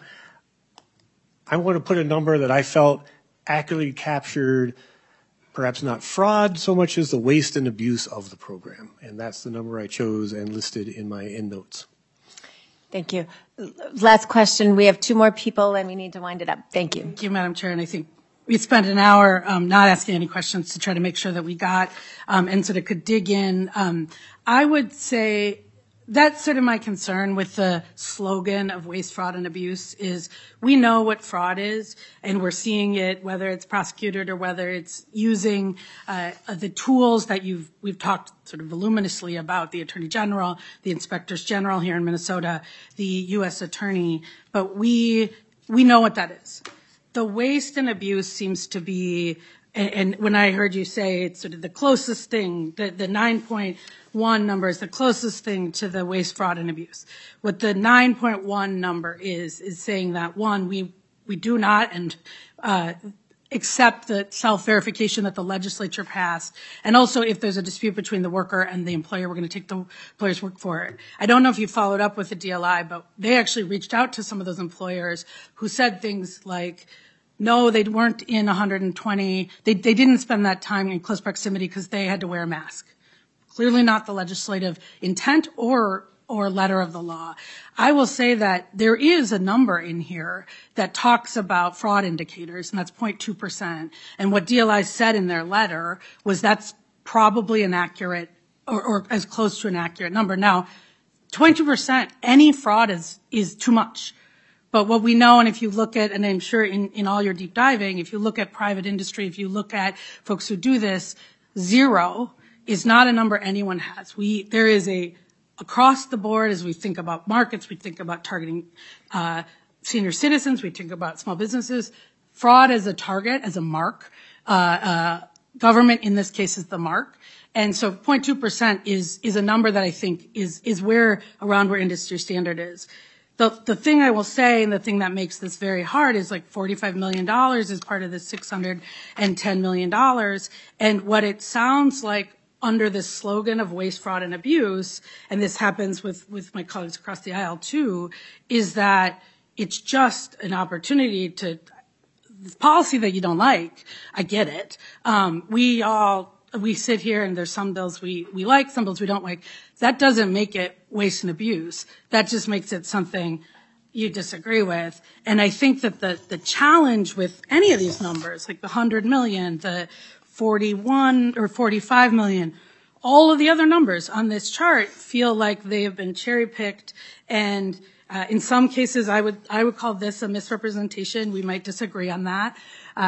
I want to put a number that I felt accurately captured perhaps not fraud so much as the waste and abuse of the program. And that's the number I chose and listed in my endnotes. Thank you. Last question. We have two more people and we need to wind it up. Thank you. Thank you, Madam Chair. And I think we spent an hour not asking any questions to try to make sure that we got and sort of could dig in. I would say that's sort of my concern with the slogan of waste, fraud, and abuse is we know what fraud is, and we're seeing it, whether it's prosecuted or whether it's using the tools that we've talked sort of voluminously about, the Attorney General, the Inspectors General here in Minnesota, the U.S. Attorney, but we know what that is. The waste and abuse seems to be, and when I heard you say it's sort of the closest thing, the 9.1 number is the closest thing to the waste, fraud, and abuse. What the 9.1 number is saying that, one, we do not and accept the self-verification that the legislature passed, and also if there's a dispute between the worker and the employer, we're going to take the employer's word for it. I don't know if you followed up with the DLI, but they actually reached out to some of those employers who said things like, no, they weren't in 120. They didn't spend that time in close proximity because they had to wear a mask. Clearly not the legislative intent or letter of the law. I will say that there is a number in here that talks about fraud indicators, and that's 0.2%. And what DLI said in their letter was that's probably an accurate or as close to an accurate number. Now, 22%, any fraud is too much. But what we know, and if you look at, and I'm sure in all your deep diving, if you look at private industry, if you look at folks who do this, 0 is not a number anyone has. There is across the board, as we think about markets, we think about targeting senior citizens, we think about small businesses, fraud as a target, as a mark. Government, in this case, is the mark. And so 0.2% is a number that I think is around where industry standard is. The thing I will say, and the thing that makes this very hard, is like $45 million is part of this $610 million. And what it sounds like under this slogan of waste, fraud, and abuse, and this happens with my colleagues across the aisle too, is that it's just an opportunity to, policy that you don't like, I get it. We sit here and there's some bills we like, some bills we don't like. That doesn't make it waste and abuse. That just makes it something you disagree with. And I think that the challenge with any of these numbers, like the 100 million, the 41 or 45 million, all of the other numbers on this chart feel like they have been cherry picked. And in some cases, I would call this a misrepresentation. We might disagree on that.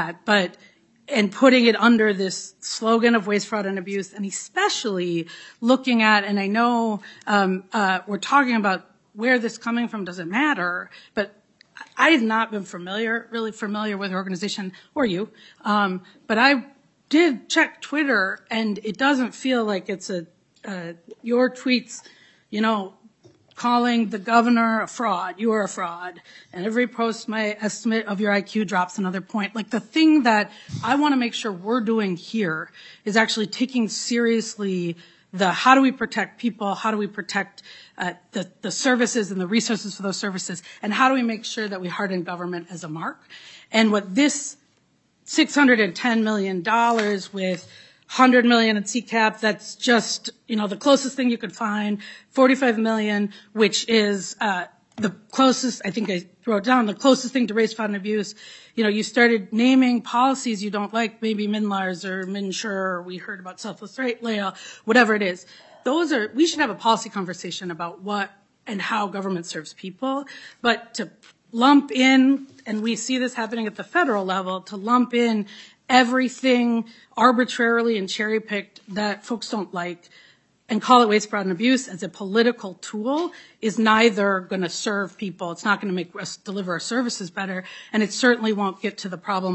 And putting it under this slogan of waste, fraud, and abuse, and especially looking at, and I know we're talking about where this coming from doesn't matter, but I have not been really familiar with the organization, or you, but I did check Twitter, and it doesn't feel like it's your tweets, calling the governor a fraud, you are a fraud, and every post my estimate of your IQ drops another point. Like the thing that I want to make sure we're doing here is actually taking seriously the how do we protect people, how do we protect the services and the resources for those services, and how do we make sure that we harden government as a mark. And what this $610 million with 100 million in CCAP, that's just, the closest thing you could find. 45 million, which is the closest, I think I wrote down, the closest thing to race, fraud, and abuse. You started naming policies you don't like, maybe MNLARS or MNSure, or we heard about selfless rate layout, whatever it is. We should have a policy conversation about what and how government serves people, but to lump in, and we see this happening at the federal level, to lump in everything arbitrarily and cherry-picked that folks don't like and call it waste, fraud, and abuse as a political tool is neither going to serve people, it's not going to make us deliver our services better, and it certainly won't get to the problem of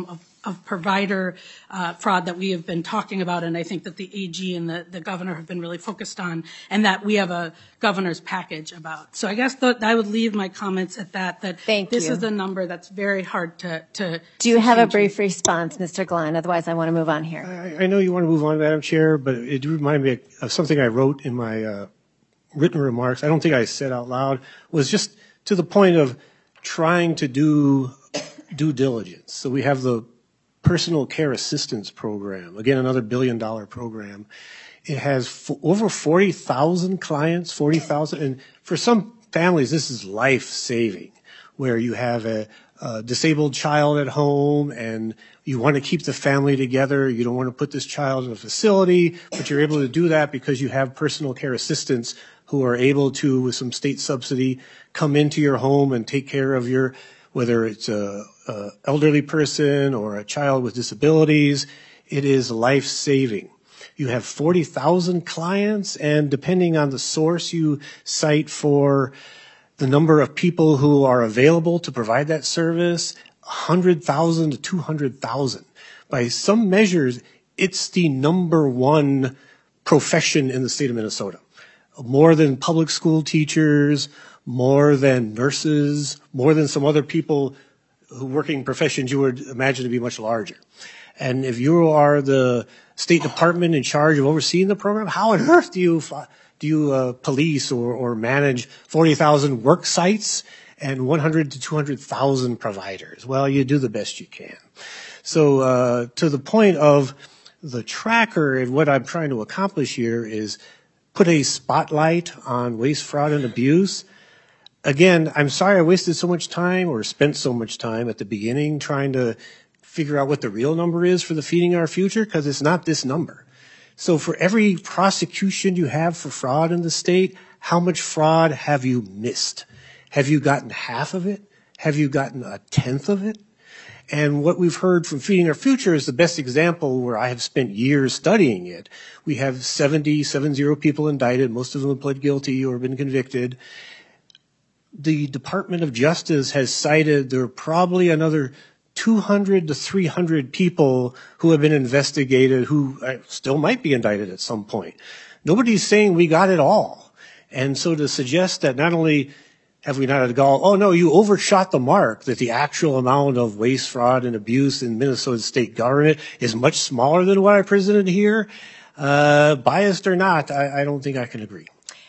of provider fraud that we have been talking about, and I think that the AG and the governor have been really focused on, and that we have a governor's package about. So I guess I would leave my comments at that Thank this you. is a number that's very hard to Do you have a brief response, Mr. Glenn? Otherwise, I want to move on here. I know you want to move on, Madam Chair, but it reminded me of something I wrote in my written remarks. I don't think I said out loud, was just to the point of trying to do due diligence. So we have the Personal Care Assistance Program, again, another $1 billion program. It has over 40,000 clients, 40,000. And for some families, this is life-saving, where you have a disabled child at home and you want to keep the family together. You don't want to put this child in a facility, but you're able to do that because you have personal care assistants who are able to, with some state subsidy, come into your home and take care of your, whether it's a elderly person or a child with disabilities. It is life-saving. You have 40,000 clients, and depending on the source you cite for the number of people who are available to provide that service, 100,000 to 200,000. By some measures, it's the number one profession in the state of Minnesota. More than public school teachers, more than nurses, more than some other people who working professions you would imagine to be much larger. And if you are the State Department in charge of overseeing the program, how on earth do you police or manage 40,000 work sites and 100 to 200,000 providers? Well, you do the best you can. So to the point of the tracker, and what I'm trying to accomplish here is put a spotlight on waste, fraud, and abuse. Again, I'm sorry I wasted so much time or spent so much time at the beginning trying to figure out what the real number is for the Feeding Our Future, because it's not this number. So for every prosecution you have for fraud in the state, how much fraud have you missed? Have you gotten half of it? Have you gotten a tenth of it? And what we've heard from Feeding Our Future is the best example where I have spent years studying it. We have 70 people indicted. Most of them have pled guilty or been convicted. The Department of Justice has cited there are probably another 200 to 300 people who have been investigated who still might be indicted at some point. Nobody's saying we got it all. And so to suggest that not only have we not had a goal, oh no, you overshot the mark, that the actual amount of waste, fraud, and abuse in Minnesota state government is much smaller than what I presented here, biased or not, I don't think I can agree.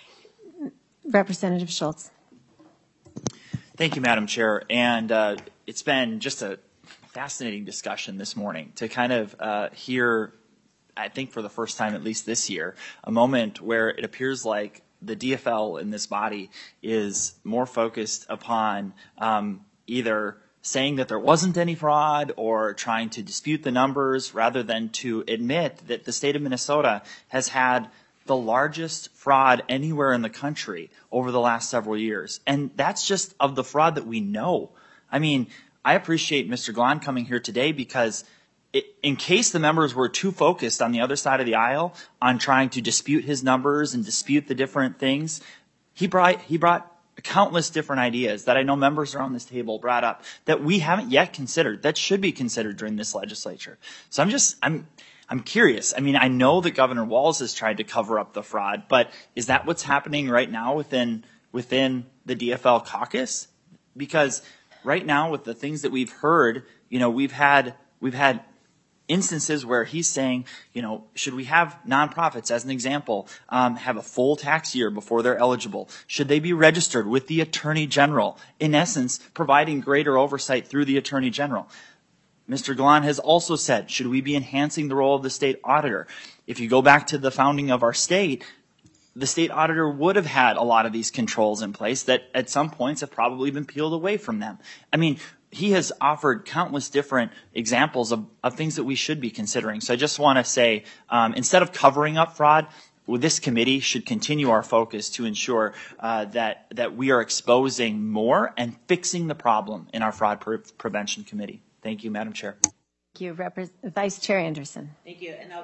Representative Schultz. Thank you, Madam Chair. And it's been just a fascinating discussion this morning to kind of hear, I think for the first time, at least this year, a moment where it appears like the DFL in this body is more focused upon either saying that there wasn't any fraud or trying to dispute the numbers rather than to admit that the state of Minnesota has had the largest fraud anywhere in the country over the last several years. And that's just of the fraud that we know. I mean, I appreciate Mr. Glan coming here today because in case the members were too focused on the other side of the aisle on trying to dispute his numbers and dispute the different things, he brought countless different ideas that I know members around this table brought up that we haven't yet considered, that should be considered during this legislature. So I'm curious. I mean, I know that Governor Walz has tried to cover up the fraud, but is that what's happening right now within the DFL caucus? Because right now with the things that we've heard, you know, we've had instances where he's saying, you know, should we have nonprofits, as an example, have a full tax year before they're eligible? Should they be registered with the Attorney General? In essence, providing greater oversight through the Attorney General. Mr. Glan has also said, should we be enhancing the role of the state auditor? If you go back to the founding of our state, the state auditor would have had a lot of these controls in place that at some points have probably been peeled away from them. I mean, he has offered countless different examples of things that we should be considering. So I just want to say, instead of covering up fraud, this committee should continue our focus to ensure that we are exposing more and fixing the problem in our fraud prevention committee. Thank you, Madam Chair. Thank you, Vice Chair Anderson. Thank you, and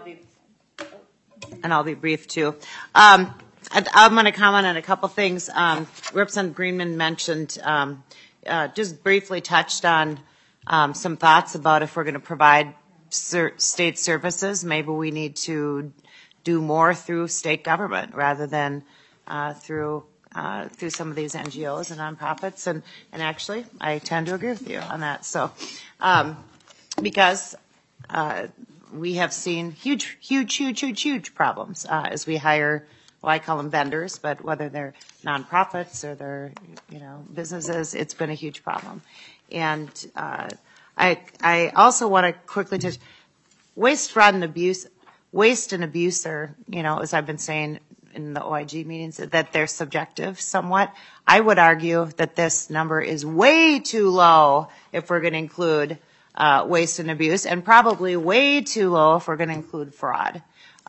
I'll be brief too. I'm going to comment on a couple things. Representative Greenman mentioned, just briefly touched on some thoughts about if we're going to provide state services, maybe we need to do more through state government rather than through some of these NGOs and nonprofits. And actually, I tend to agree with you on that. So, because we have seen huge problems as we hire, well, I call them vendors, but whether they're nonprofits or they're, businesses, it's been a huge problem. And I also want to quickly touch waste, fraud, and abuse. Waste and abuse are, as I've been saying in the OIG meetings, that they're subjective somewhat. I would argue that this number is way too low if we're going to include waste and abuse, and probably way too low if we're going to include fraud.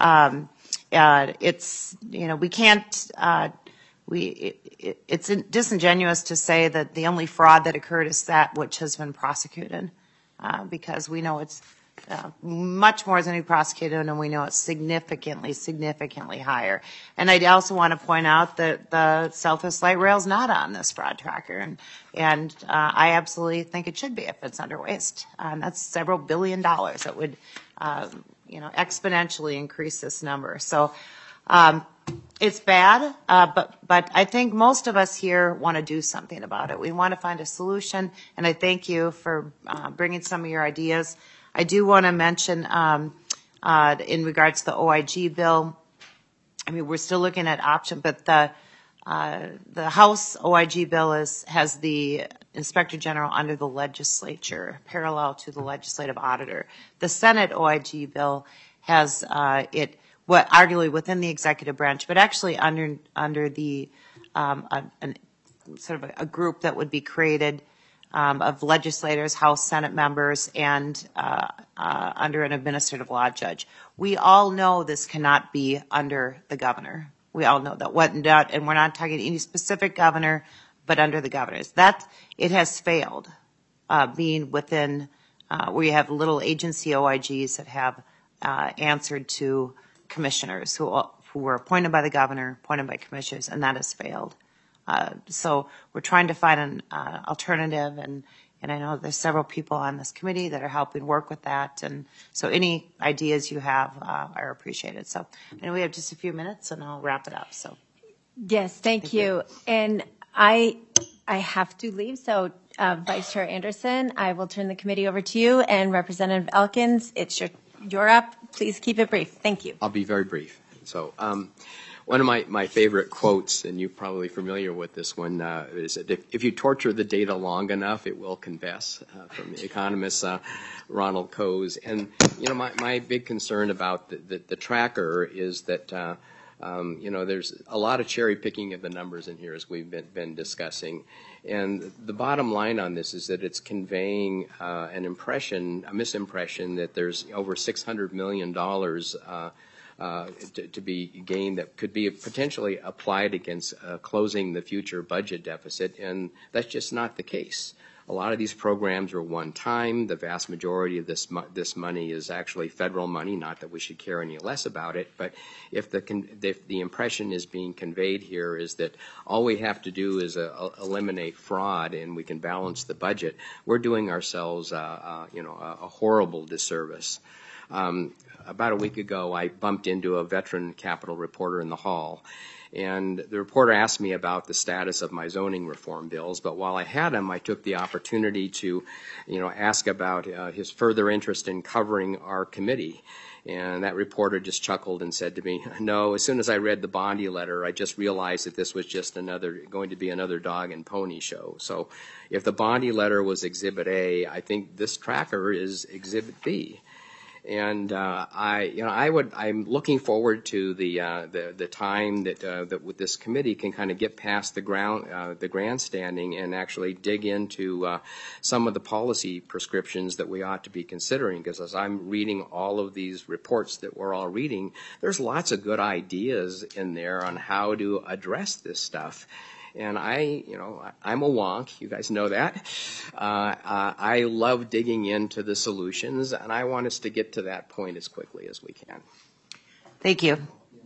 It's, we can't, it's disingenuous to say that the only fraud that occurred is that which has been prosecuted, because we know it's much more than we prosecuted, and we know it's significantly higher. And I also want to point out that the Southwest Light Rail is not on this fraud tracker, and I absolutely think it should be if it's under waste. That's several $1 billion that would, exponentially increase this number. So it's bad, but I think most of us here want to do something about it. We want to find a solution, and I thank you for bringing some of your ideas. I do want to mention in regards to the OIG bill, I mean, we're still looking at option, but the House OIG bill has the Inspector General under the legislature, parallel to the legislative auditor. The Senate OIG bill has arguably within the executive branch, but actually under the sort of a group that would be created of legislators, House, Senate members, and under an administrative law judge. We all know this cannot be under the governor. We all know that. And we're not talking any specific governor, but under the governors. It has failed being within, we have little agency OIGs that have answered to commissioners who were appointed by the governor, appointed by commissioners, and that has failed. So we're trying to find an alternative, and I know there's several people on this committee that are helping work with that. And so any ideas you have are appreciated. So we have just a few minutes, and I'll wrap it up. So yes, thank you. And I have to leave, so Vice Chair Anderson, I will turn the committee over to you, and Representative Elkins, you're up. Please keep it brief. Thank you. I'll be very brief. So one of my favorite quotes, and you're probably familiar with this one, is that if you torture the data long enough, it will confess, from the economist Ronald Coase. And, my big concern about the tracker is that, there's a lot of cherry picking of the numbers in here, as we've been discussing. And the bottom line on this is that it's conveying a misimpression that there's over $600 million to be gained that could be potentially applied against closing the future budget deficit, and that's just not the case. A lot of these programs are one time. The vast majority of this money is actually federal money, not that we should care any less about it, but if the impression is being conveyed here is that all we have to do is eliminate fraud and we can balance the budget, we're doing ourselves a horrible disservice. About a week ago, I bumped into a veteran Capitol reporter in the hall, and the reporter asked me about the status of my zoning reform bills. But while I had him, I took the opportunity to, ask about his further interest in covering our committee. And that reporter just chuckled and said to me, "No, as soon as I read the Bondi letter, I just realized that this was just going to be another dog and pony show." So if the Bondi letter was Exhibit A, I think this tracker is Exhibit B. And I'm looking forward to the time that with this committee can kind of get past the grandstanding and actually dig into some of the policy prescriptions that we ought to be considering. Because as I'm reading all of these reports that we're all reading, there's lots of good ideas in there on how to address this stuff. And I'm a wonk. You guys know that. I love digging into the solutions, and I want us to get to that point as quickly as we can. thank you.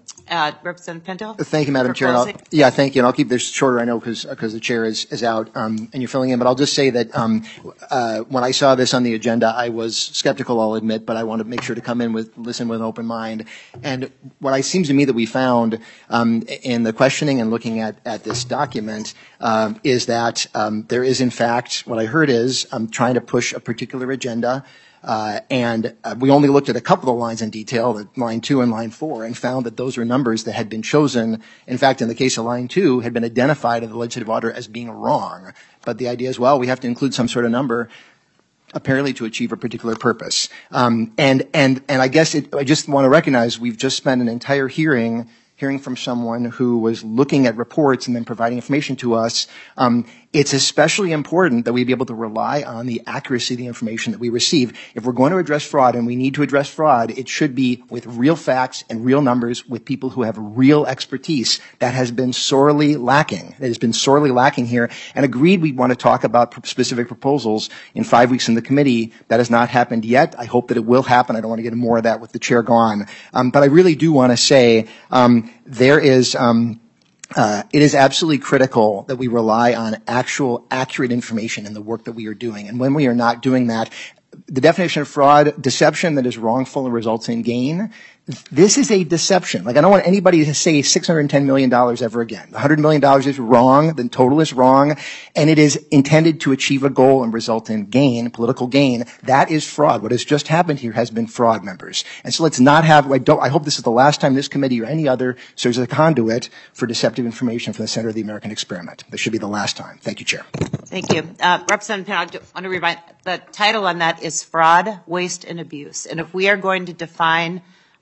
Representative Pinto? Thank you, Madam for Chair. closing? Thank you. And I'll keep this shorter, I know, because the chair is out and you're filling in. But I'll just say that when I saw this on the agenda, I was skeptical, I'll admit, but I want to make sure to come in listen with an open mind. And what it seems to me that we found in the questioning and looking at this document is that there is, in fact, what I heard is trying to push a particular agenda. And we only looked at a couple of lines in detail, line 2 and line 4, and found that those were numbers that had been chosen. In fact, in the case of line 2, had been identified in the legislative auditor as being wrong. But the idea is, well, we have to include some sort of number apparently to achieve a particular purpose. And I guess I just want to recognize we've just spent an entire hearing from someone who was looking at reports and then providing information to us. It's especially important that we be able to rely on the accuracy of the information that we receive. If we're going to address fraud, and we need to address fraud, it should be with real facts and real numbers with people who have real expertise. That has been sorely lacking. It has been sorely lacking here. And agreed, we want to talk about specific proposals in 5 weeks in the committee. That has not happened yet. I hope that it will happen. I don't want to get into more of that with the chair gone. But I really do want to say there is it is absolutely critical that we rely on actual accurate information in the work that we are doing. And when we are not doing that, the definition of fraud, deception that is wrongful and results in gain, this is a deception. Like, I don't want anybody to say $610 million ever again. $100 million is wrong. The total is wrong. And it is intended to achieve a goal and result in gain, political gain. That is fraud. What has just happened here has been fraud, members. And so let's not have, I hope this is the last time this committee or any other serves as a conduit for deceptive information from the center of the American experiment. This should be the last time. Thank you, Chair. Thank you. Representative Pinto, I want to remind, the title on that is Fraud, Waste, and Abuse. And if we are going to define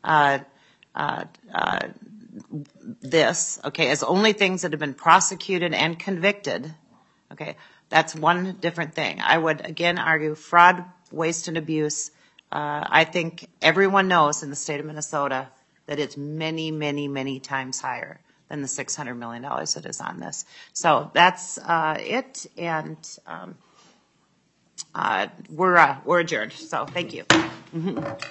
this, okay, as only things that have been prosecuted and convicted, okay, that's one different thing. I would, again, argue fraud, waste, and abuse. I think everyone knows in the state of Minnesota that it's many, many, many times higher than the $600 million that is on this. So that's it, and we're adjourned. So thank you.